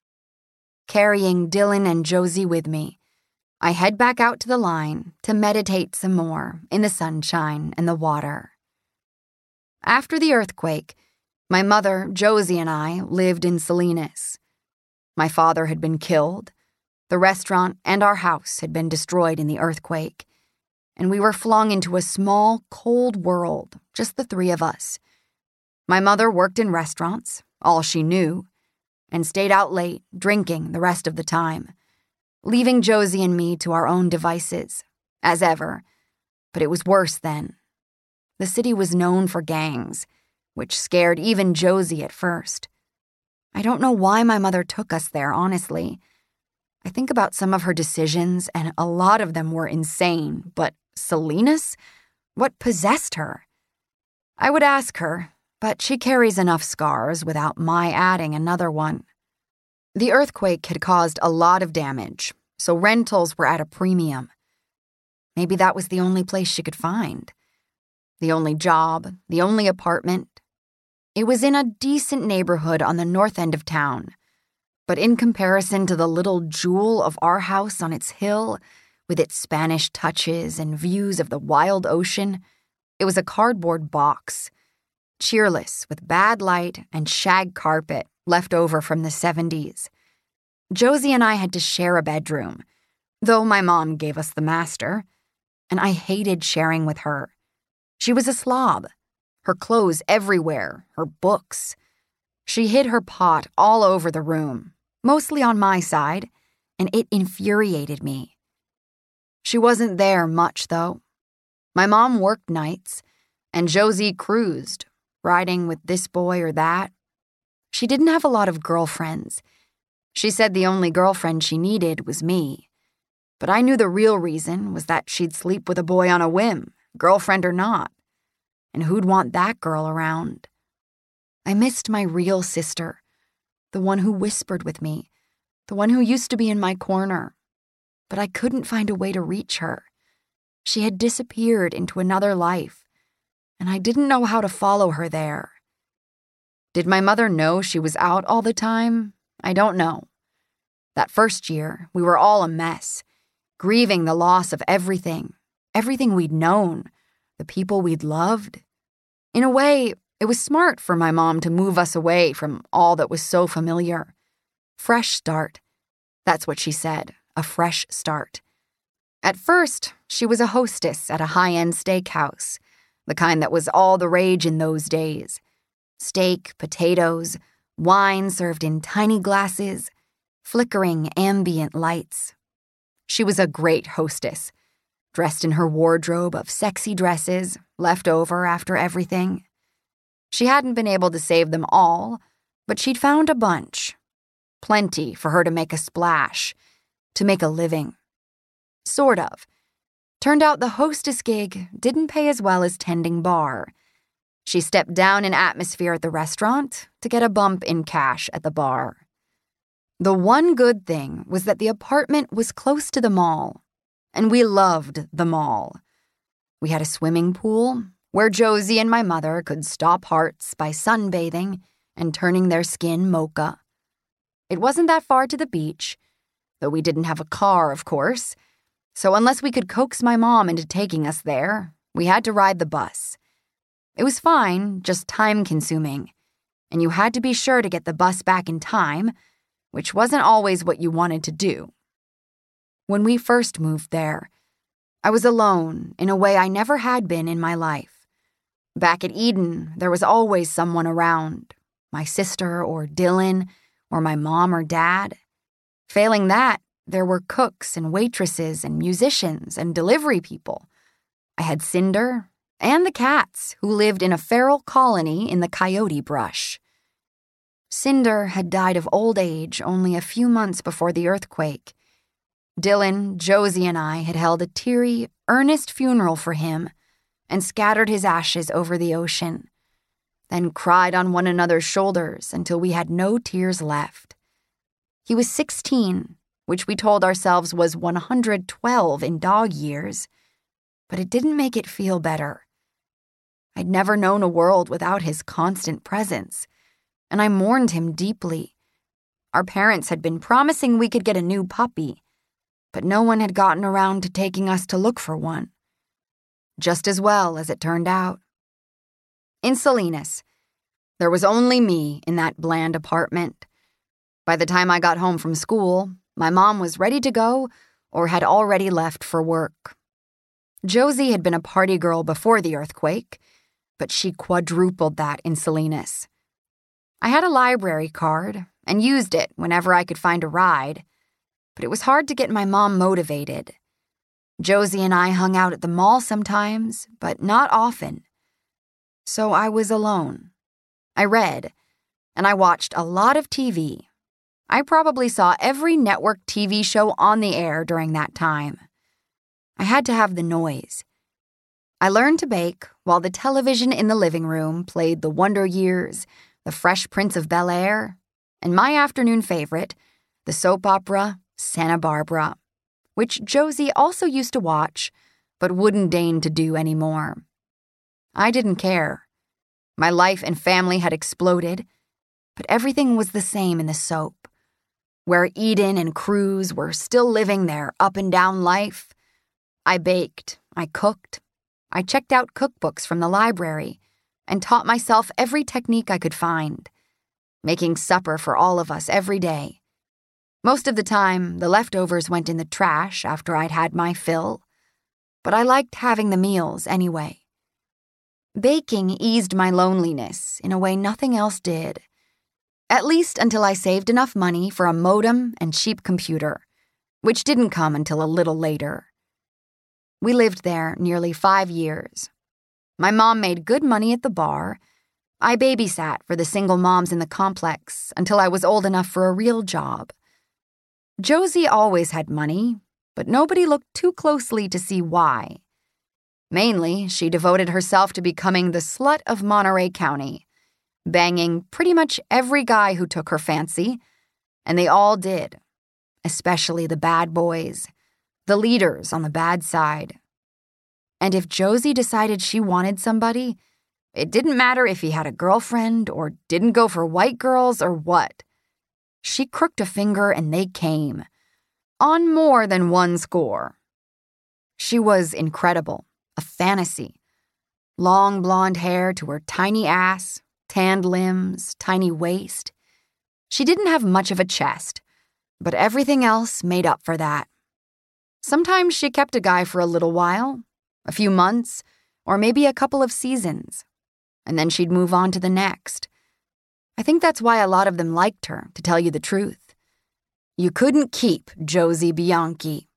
Carrying Dylan and Josie with me, I head back out to the line to meditate some more in the sunshine and the water. After the earthquake, my mother, Josie, and I lived in Salinas. My father had been killed, the restaurant and our house had been destroyed in the earthquake, and we were flung into a small, cold world, just the three of us. My mother worked in restaurants, all she knew, and stayed out late, drinking the rest of the time, leaving Josie and me to our own devices, as ever. But it was worse then. The city was known for gangs, which scared even Josie at first. I don't know why my mother took us there, honestly. I think about some of her decisions, and a lot of them were insane, but Salinas? What possessed her? I would ask her, but she carries enough scars without my adding another one. The earthquake had caused a lot of damage, so rentals were at a premium. Maybe that was the only place she could find. The only job, the only apartment. It was in a decent neighborhood on the north end of town, but in comparison to the little jewel of our house on its hill, with its Spanish touches and views of the wild ocean, it was a cardboard box, cheerless with bad light and shag carpet left over from the seventies. Josie and I had to share a bedroom, though my mom gave us the master, and I hated sharing with her. She was a slob, her clothes everywhere, her books. She hid her pot all over the room, mostly on my side, and it infuriated me. She wasn't there much, though. My mom worked nights, and Josie cruised, riding with this boy or that. She didn't have a lot of girlfriends. She said the only girlfriend she needed was me. But I knew the real reason was that she'd sleep with a boy on a whim, girlfriend or not. And who'd want that girl around? I missed my real sister, the one who whispered with me, the one who used to be in my corner. But I couldn't find a way to reach her. She had disappeared into another life, and I didn't know how to follow her there. Did my mother know she was out all the time? I don't know. That first year, we were all a mess, grieving the loss of everything, everything we'd known, the people we'd loved. In a way, it was smart for my mom to move us away from all that was so familiar. Fresh start. That's what she said, a fresh start. At first, she was a hostess at a high-end steakhouse, the kind that was all the rage in those days. Steak, potatoes, wine served in tiny glasses, flickering ambient lights. She was a great hostess, dressed in her wardrobe of sexy dresses, left over after everything. She hadn't been able to save them all, but she'd found a bunch. Plenty for her to make a splash, to make a living. Sort of. Turned out the hostess gig didn't pay as well as tending bar. She stepped down in atmosphere at the restaurant to get a bump in cash at the bar. The one good thing was that the apartment was close to the mall, and we loved the mall. We had a swimming pool where Josie and my mother could stop hearts by sunbathing and turning their skin mocha. It wasn't that far to the beach, though we didn't have a car, of course, so unless we could coax my mom into taking us there, we had to ride the bus. It was fine, just time-consuming, and you had to be sure to get the bus back in time, which wasn't always what you wanted to do. When we first moved there, I was alone in a way I never had been in my life. Back at Eden, there was always someone around, my sister or Dylan, or my mom or dad. Failing that, there were cooks and waitresses and musicians and delivery people. I had Cinder and the cats who lived in a feral colony in the coyote brush. Cinder had died of old age only a few months before the earthquake. Dylan, Josie, and I had held a teary, earnest funeral for him and scattered his ashes over the ocean, then cried on one another's shoulders until we had no tears left. He was sixteen, which we told ourselves was one hundred twelve in dog years, but it didn't make it feel better. I'd never known a world without his constant presence, and I mourned him deeply. Our parents had been promising we could get a new puppy, but no one had gotten around to taking us to look for one. Just as well, as it turned out. In Salinas, there was only me in that bland apartment. By the time I got home from school, my mom was ready to go or had already left for work. Josie had been a party girl before the earthquake, but she quadrupled that in Salinas. I had a library card and used it whenever I could find a ride, but it was hard to get my mom motivated. Josie and I hung out at the mall sometimes, but not often. So I was alone. I read, and I watched a lot of T V. I probably saw every network T V show on the air during that time. I had to have the noise. I learned to bake while the television in the living room played The Wonder Years, The Fresh Prince of Bel-Air, and my afternoon favorite, the soap opera Santa Barbara, which Josie also used to watch, but wouldn't deign to do anymore. I didn't care. My life and family had exploded, but everything was the same in the soap. Where Eden and Cruz were still living their up-and-down life, I baked, I cooked, I checked out cookbooks from the library and taught myself every technique I could find, making supper for all of us every day. Most of the time, the leftovers went in the trash after I'd had my fill, but I liked having the meals anyway. Baking eased my loneliness in a way nothing else did, at least until I saved enough money for a modem and cheap computer, which didn't come until a little later. We lived there nearly five years. My mom made good money at the bar. I babysat for the single moms in the complex until I was old enough for a real job. Josie always had money, but nobody looked too closely to see why. Mainly, she devoted herself to becoming the slut of Monterey County, banging pretty much every guy who took her fancy, and they all did, especially the bad boys, the leaders on the bad side. And if Josie decided she wanted somebody, it didn't matter if he had a girlfriend or didn't go for white girls or what. She crooked a finger and they came, on more than one score. She was incredible, a fantasy. Long blonde hair to her tiny ass, tanned limbs, tiny waist. She didn't have much of a chest, but everything else made up for that. Sometimes she kept a guy for a little while, a few months, or maybe a couple of seasons, and then she'd move on to the next. I think that's why a lot of them liked her, to tell you the truth. You couldn't keep Josie Bianchi.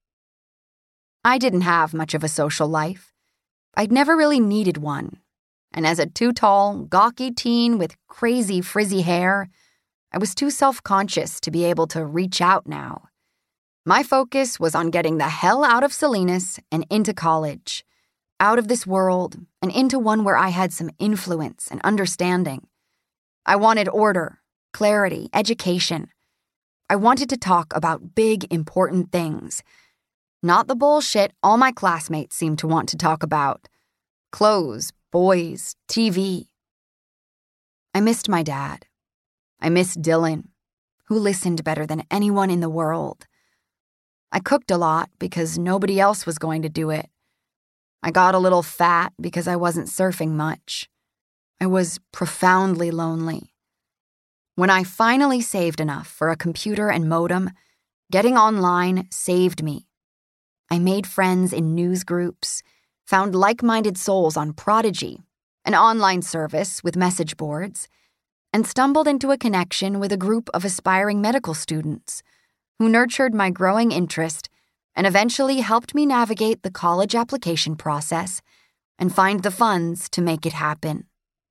I didn't have much of a social life. I'd never really needed one, and as a too-tall, gawky teen with crazy frizzy hair, I was too self-conscious to be able to reach out now. My focus was on getting the hell out of Salinas and into college, out of this world and into one where I had some influence and understanding. I wanted order, clarity, education. I wanted to talk about big, important things, not the bullshit all my classmates seemed to want to talk about. Clothes, boys, T V. I missed my dad. I missed Dylan, who listened better than anyone in the world. I cooked a lot because nobody else was going to do it. I got a little fat because I wasn't surfing much. I was profoundly lonely. When I finally saved enough for a computer and modem, getting online saved me. I made friends in news groups, found like-minded souls on Prodigy, an online service with message boards, and stumbled into a connection with a group of aspiring medical students who nurtured my growing interest and eventually helped me navigate the college application process and find the funds to make it happen.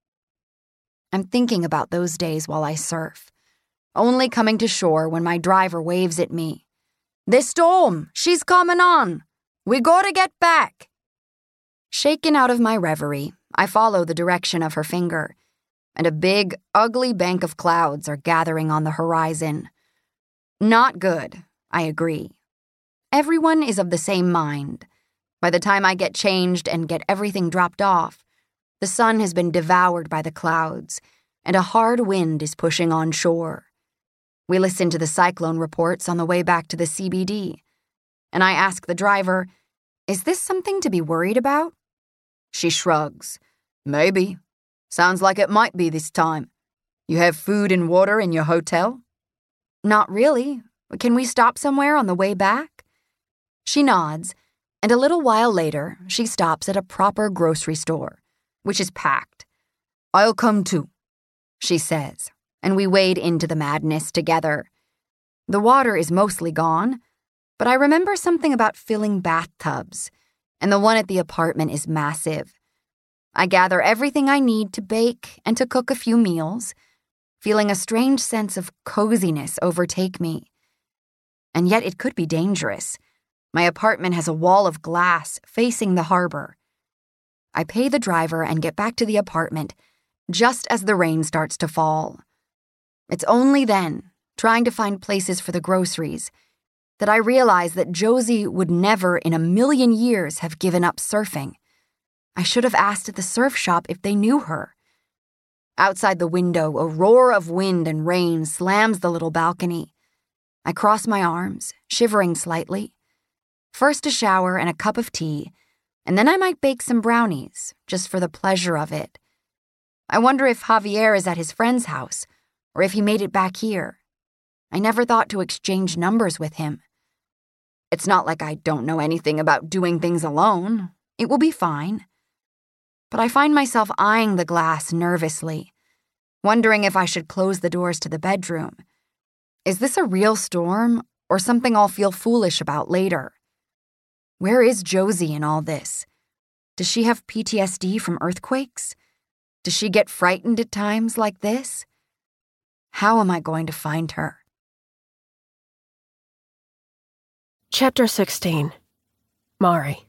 I'm thinking about those days while I surf, only coming to shore when my driver waves at me. "The storm! She's coming on! We gotta get back!" Shaken out of my reverie, I follow the direction of her finger, and a big, ugly bank of clouds are gathering on the horizon. Not good, I agree. Everyone is of the same mind. By the time I get changed and get everything dropped off, the sun has been devoured by the clouds, and a hard wind is pushing on shore. We listen to the cyclone reports on the way back to the C B D, and I ask the driver, "Is this something to be worried about?" She shrugs. "Maybe. Sounds like it might be this time. You have food and water in your hotel?" "Not really. Can we stop somewhere on the way back?" She nods, and a little while later, she stops at a proper grocery store, which is packed. "I'll come too," she says, and we wade into the madness together. The water is mostly gone, but I remember something about filling bathtubs, and the one at the apartment is massive. I gather everything I need to bake and to cook a few meals, feeling a strange sense of coziness overtake me. And yet it could be dangerous. My apartment has a wall of glass facing the harbor. I pay the driver and get back to the apartment just as the rain starts to fall. It's only then, trying to find places for the groceries, that I realize that Josie would never in a million years have given up surfing. I should have asked at the surf shop if they knew her. Outside the window, a roar of wind and rain slams the little balcony. I cross my arms, shivering slightly. First a shower and a cup of tea, and then I might bake some brownies, just for the pleasure of it. I wonder if Javier is at his friend's house, or if he made it back here. I never thought to exchange numbers with him. It's not like I don't know anything about doing things alone. It will be fine. But I find myself eyeing the glass nervously, wondering if I should close the doors to the bedroom. Is this a real storm, or something I'll feel foolish about later? Where is Josie in all this? Does she have P T S D from earthquakes? Does she get frightened at times like this? How am I going to find her? Chapter sixteen. Mari.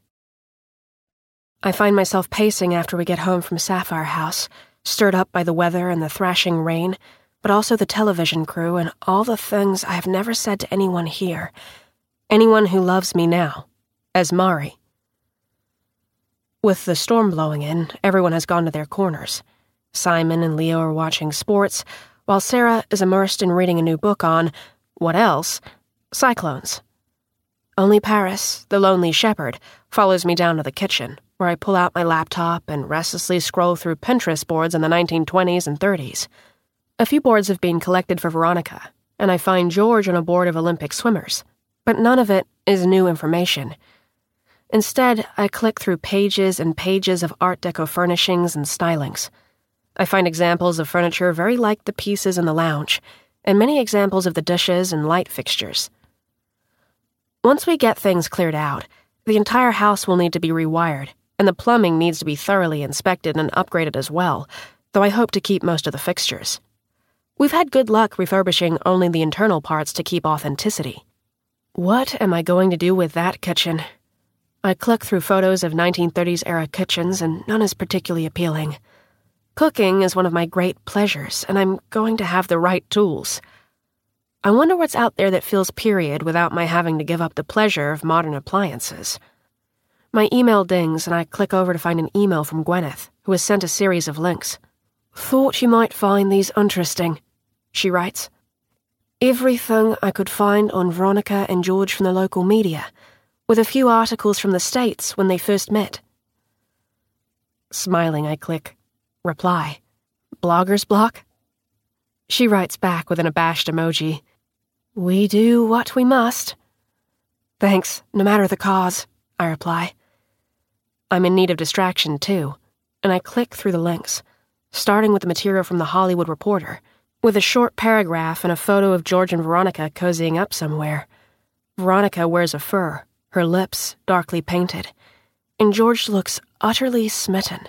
I find myself pacing after we get home from Sapphire House, stirred up by the weather and the thrashing rain, but also the television crew and all the things I have never said to anyone here, anyone who loves me now, as Mari. With the storm blowing in, everyone has gone to their corners. Simon and Leo are watching sports, while Sarah is immersed in reading a new book on, what else? Cyclones. Only Paris, the lonely shepherd, follows me down to the kitchen, where I pull out my laptop and restlessly scroll through Pinterest boards in the nineteen twenties and thirties. A few boards have been collected for Veronica, and I find George on a board of Olympic swimmers, but none of it is new information. Instead, I click through pages and pages of Art Deco furnishings and stylings. I find examples of furniture very like the pieces in the lounge, and many examples of the dishes and light fixtures. Once we get things cleared out, the entire house will need to be rewired, and the plumbing needs to be thoroughly inspected and upgraded as well, though I hope to keep most of the fixtures. We've had good luck refurbishing only the internal parts to keep authenticity. What am I going to do with that kitchen? I click through photos of nineteen thirties-era kitchens, and none is particularly appealing. Cooking is one of my great pleasures, and I'm going to have the right tools. I wonder what's out there that feels period without my having to give up the pleasure of modern appliances. My email dings, and I click over to find an email from Gwyneth, who has sent a series of links. "Thought you might find these interesting," she writes. "Everything I could find on Veronica and George from the local media, with a few articles from the States when they first met." Smiling, I click reply. "Blogger's block?" She writes back with an abashed emoji. "We do what we must." "Thanks, no matter the cause," I reply. I'm in need of distraction, too, and I click through the links, starting with the material from the Hollywood Reporter, with a short paragraph and a photo of George and Veronica cozying up somewhere. Veronica wears a fur, her lips darkly painted, and George looks utterly smitten.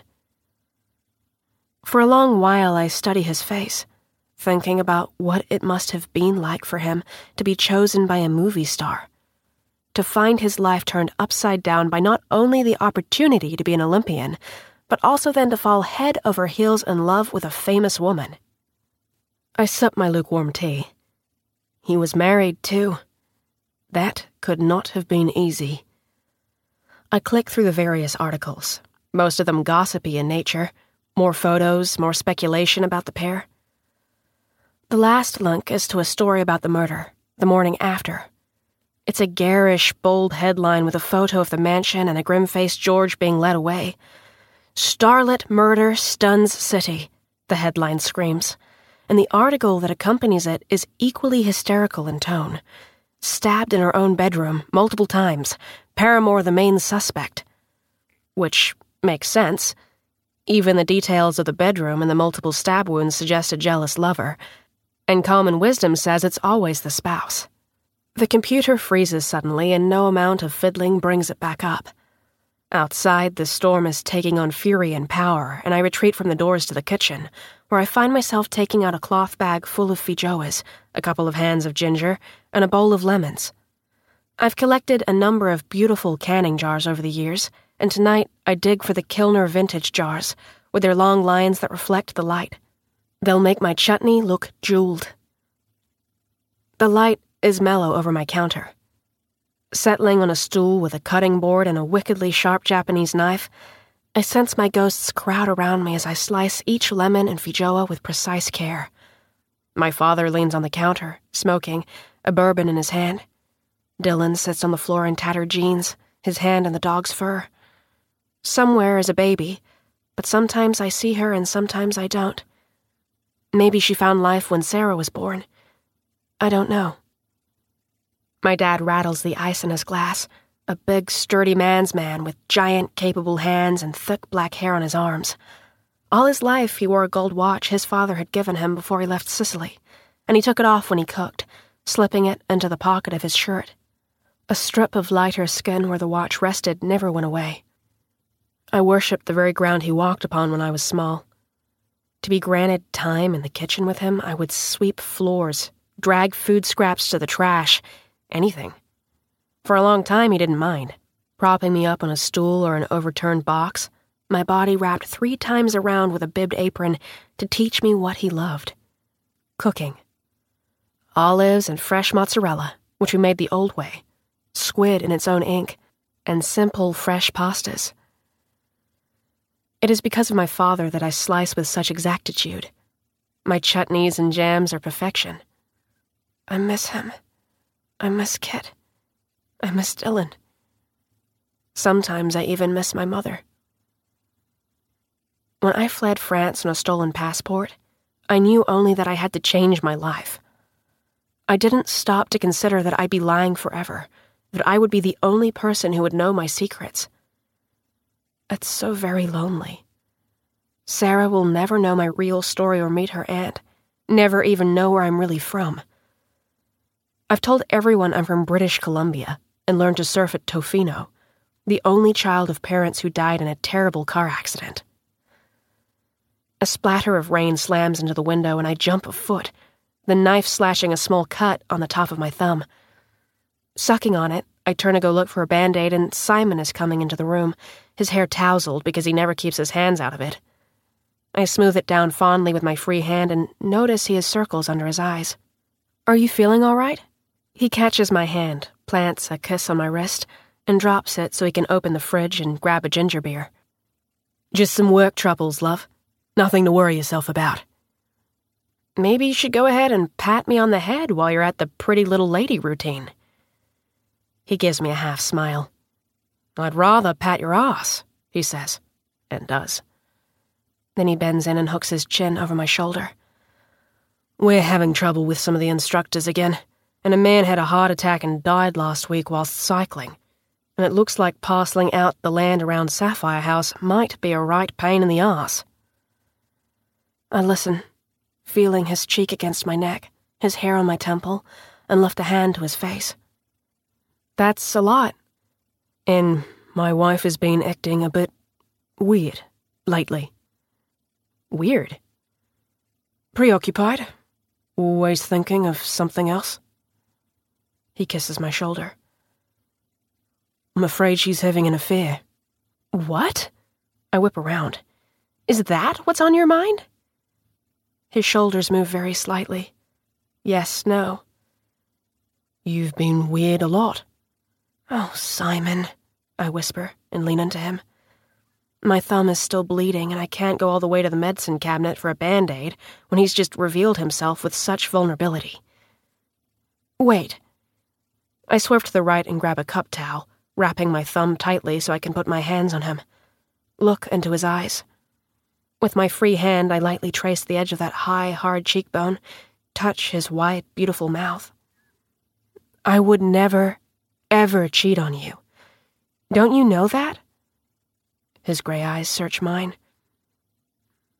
For a long while I study his face, thinking about what it must have been like for him to be chosen by a movie star, to find his life turned upside down by not only the opportunity to be an Olympian, but also then to fall head over heels in love with a famous woman. I sip my lukewarm tea. He was married, too. That could not have been easy. I click through the various articles, most of them gossipy in nature, more photos, more speculation about the pair. The last link is to a story about the murder, the morning after. It's a garish, bold headline with a photo of the mansion and a grim-faced George being led away. "Starlet murder stuns city," the headline screams, and the article that accompanies it is equally hysterical in tone. Stabbed in her own bedroom, multiple times, Paramore the main suspect. Which makes sense. Even the details of the bedroom and the multiple stab wounds suggest a jealous lover, and common wisdom says it's always the spouse. The computer freezes suddenly, and no amount of fiddling brings it back up. Outside, the storm is taking on fury and power, and I retreat from the doors to the kitchen, where I find myself taking out a cloth bag full of feijoas, a couple of hands of ginger, and a bowl of lemons. I've collected a number of beautiful canning jars over the years, and tonight I dig for the Kilner vintage jars, with their long lines that reflect the light. They'll make my chutney look jeweled. The light is mellow over my counter. Settling on a stool with a cutting board and a wickedly sharp Japanese knife, I sense my ghosts crowd around me as I slice each lemon and feijoa with precise care. My father leans on the counter, smoking, a bourbon in his hand. Dylan sits on the floor in tattered jeans, his hand in the dog's fur. Somewhere is a baby, but sometimes I see her and sometimes I don't. Maybe she found life when Sarah was born. I don't know. My dad rattles the ice in his glass, a big, sturdy man's man with giant, capable hands and thick black hair on his arms. All his life he wore a gold watch his father had given him before he left Sicily, and he took it off when he cooked, slipping it into the pocket of his shirt. A strip of lighter skin where the watch rested never went away. I worshipped the very ground he walked upon when I was small. To be granted time in the kitchen with him, I would sweep floors, drag food scraps to the trash, anything. For a long time, he didn't mind, propping me up on a stool or an overturned box, my body wrapped three times around with a bibbed apron to teach me what he loved. Cooking. Olives and fresh mozzarella, which we made the old way, squid in its own ink, and simple, fresh pastas. It is because of my father that I slice with such exactitude. My chutneys and jams are perfection. I miss him. I miss Kit. I miss Dylan. Sometimes I even miss my mother. When I fled France on a stolen passport, I knew only that I had to change my life. I didn't stop to consider that I'd be lying forever, that I would be the only person who would know my secrets. It's so very lonely. Sarah will never know my real story or meet her aunt, never even know where I'm really from. I've told everyone I'm from British Columbia and learned to surf at Tofino, the only child of parents who died in a terrible car accident. A splatter of rain slams into the window and I jump a foot, the knife slashing a small cut on the top of my thumb. Sucking on it, I turn to go look for a Band-Aid and Simon is coming into the room, his hair tousled because he never keeps his hands out of it. I smooth it down fondly with my free hand and notice he has circles under his eyes. "Are you feeling all right?" He catches my hand, plants a kiss on my wrist, and drops it so he can open the fridge and grab a ginger beer. "Just some work troubles, love. Nothing to worry yourself about." "Maybe you should go ahead and pat me on the head while you're at the pretty little lady routine." He gives me a half smile. "I'd rather pat your ass," he says, and does. Then he bends in and hooks his chin over my shoulder. "We're having trouble with some of the instructors again, and a man had a heart attack and died last week whilst cycling, and it looks like parceling out the land around Sapphire House might be a right pain in the arse." I listen, feeling his cheek against my neck, his hair on my temple, and lift a hand to his face. "That's a lot. And my wife has been acting a bit weird lately." "Weird?" "Preoccupied. Always thinking of something else." He kisses my shoulder. "I'm afraid she's having an affair." "What?" I whip around. "Is that what's on your mind?" His shoulders move very slightly. Yes, no. "You've been weird a lot." "Oh, Simon," I whisper and lean into him. My thumb is still bleeding and I can't go all the way to the medicine cabinet for a Band-Aid when he's just revealed himself with such vulnerability. "Wait." I swerve to the right and grab a cup towel, wrapping my thumb tightly so I can put my hands on him. Look into his eyes. With my free hand, I lightly trace the edge of that high, hard cheekbone, touch his white, beautiful mouth. "I would never, ever cheat on you. Don't you know that?" His gray eyes search mine.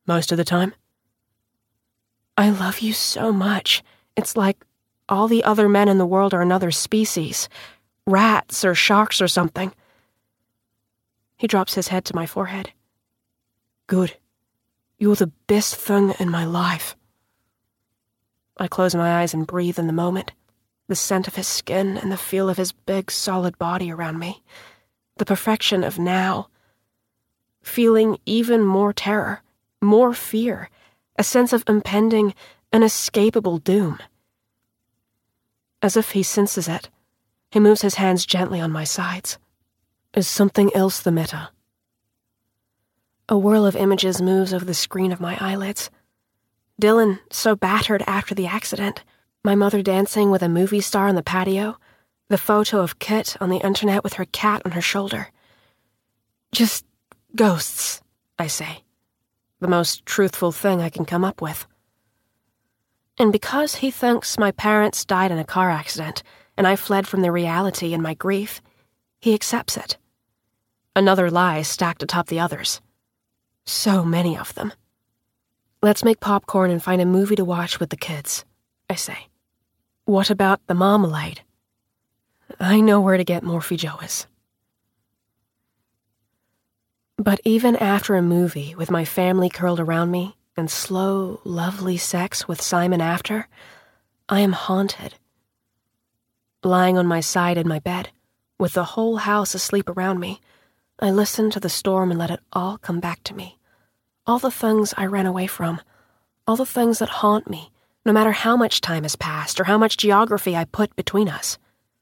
most of the time. I love you so much. It's like all the other men in the world are another species. Rats or sharks or something. He drops his head to my forehead. Good. You're the best thing in my life. I close my eyes and breathe in the moment. The scent of his skin and the feel of his big, solid body around me. The perfection of now. Feeling even more terror, more fear, a sense of impending, inescapable doom. As if he senses it, he moves his hands gently on my sides. Is something else the matter? A whirl of images moves over the screen of my eyelids. Dylan, so battered after the accident, my mother dancing with a movie star on the patio, the photo of Kit on the internet with her cat on her shoulder. Just ghosts, I say. The most truthful thing I can come up with. And because he thinks my parents died in a car accident and I fled from the reality in my grief, he accepts it. Another lie stacked atop the others. So many of them. Let's make popcorn and find a movie to watch with the kids, I say. What about the marmalade? I know where to get more feijoas. But even after a movie with my family curled around me and slow, lovely sex with Simon after, I am haunted. Lying on my side in my bed, with the whole house asleep around me, I listen to the storm and let it all come back to me. All the things I ran away from, all the things that haunt me, no matter how much time has passed or how much geography I put between us.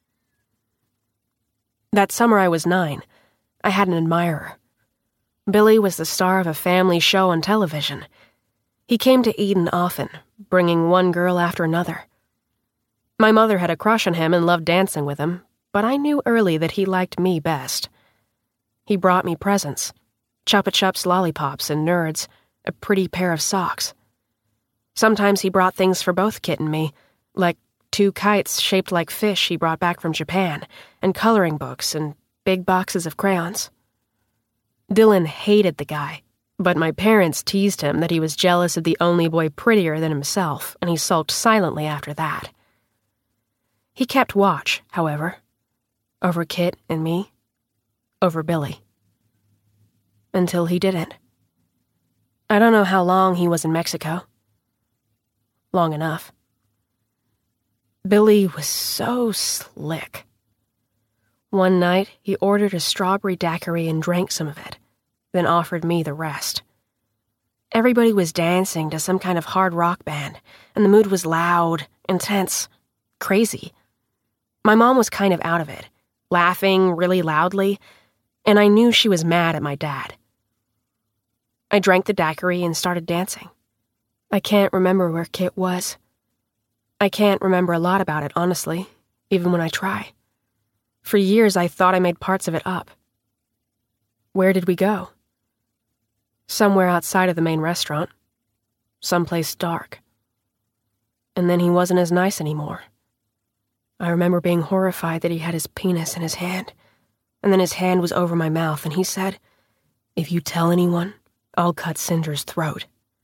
That summer I was nine, I had an admirer. Billy was the star of a family show on television. He came to Eden often, bringing one girl after another. My mother had a crush on him and loved dancing with him, but I knew early that he liked me best. He brought me presents, Chupa Chups lollipops and Nerds, a pretty pair of socks. Sometimes he brought things for both Kit and me, like two kites shaped like fish he brought back from Japan, and coloring books and big boxes of crayons. Dylan hated the guy, but my parents teased him that he was jealous of the only boy prettier than himself, and he sulked silently after that. He kept watch, however, over Kit and me, over Billy. Until he didn't. I don't know how long he was in Mexico. Long enough. Billy was so slick. One night, he ordered a strawberry daiquiri and drank some of it, then offered me the rest. Everybody was dancing to some kind of hard rock band, and the mood was loud, intense, crazy. My mom was kind of out of it, laughing really loudly, and I knew she was mad at my dad. I drank the daiquiri and started dancing. I can't remember where Kit was. I can't remember a lot about it, honestly, even when I try. For years, I thought I made parts of it up. Where did we go? Somewhere outside of the main restaurant. Someplace dark. And then he wasn't as nice anymore. I remember being horrified that he had his penis in his hand, and then his hand was over my mouth, and he said, "If you tell anyone, I'll cut Cinder's throat."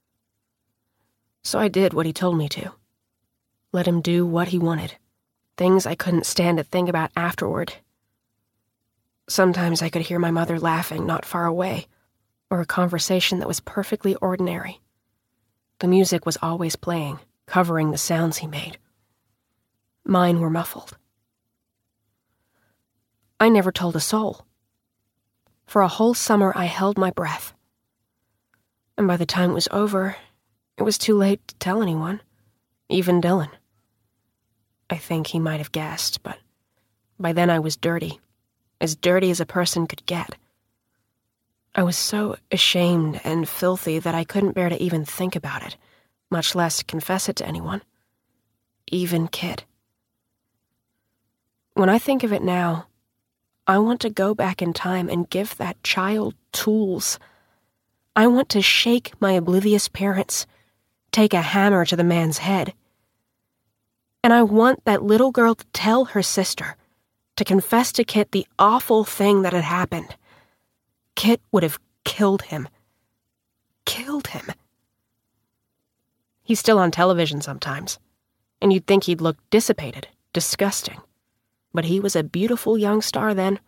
So I did what he told me to. Let him do what he wanted. Things I couldn't stand to think about afterward. Sometimes I could hear my mother laughing not far away, or a conversation that was perfectly ordinary. The music was always playing, covering the sounds he made. Mine were muffled. I never told a soul. For a whole summer I held my breath. And by the time it was over, it was too late to tell anyone, even Dylan. I think he might have guessed, but by then I was dirty, as dirty as a person could get. I was so ashamed and filthy that I couldn't bear to even think about it, much less confess it to anyone, even Kit. When I think of it now, I want to go back in time and give that child tools. I want to shake my oblivious parents, take a hammer to the man's head. And I want that little girl to tell her sister, to confess to Kit the awful thing that had happened. Kit would have killed him. Killed him. He's still on television sometimes, and you'd think he'd look dissipated, disgusting. But he was a beautiful young star then.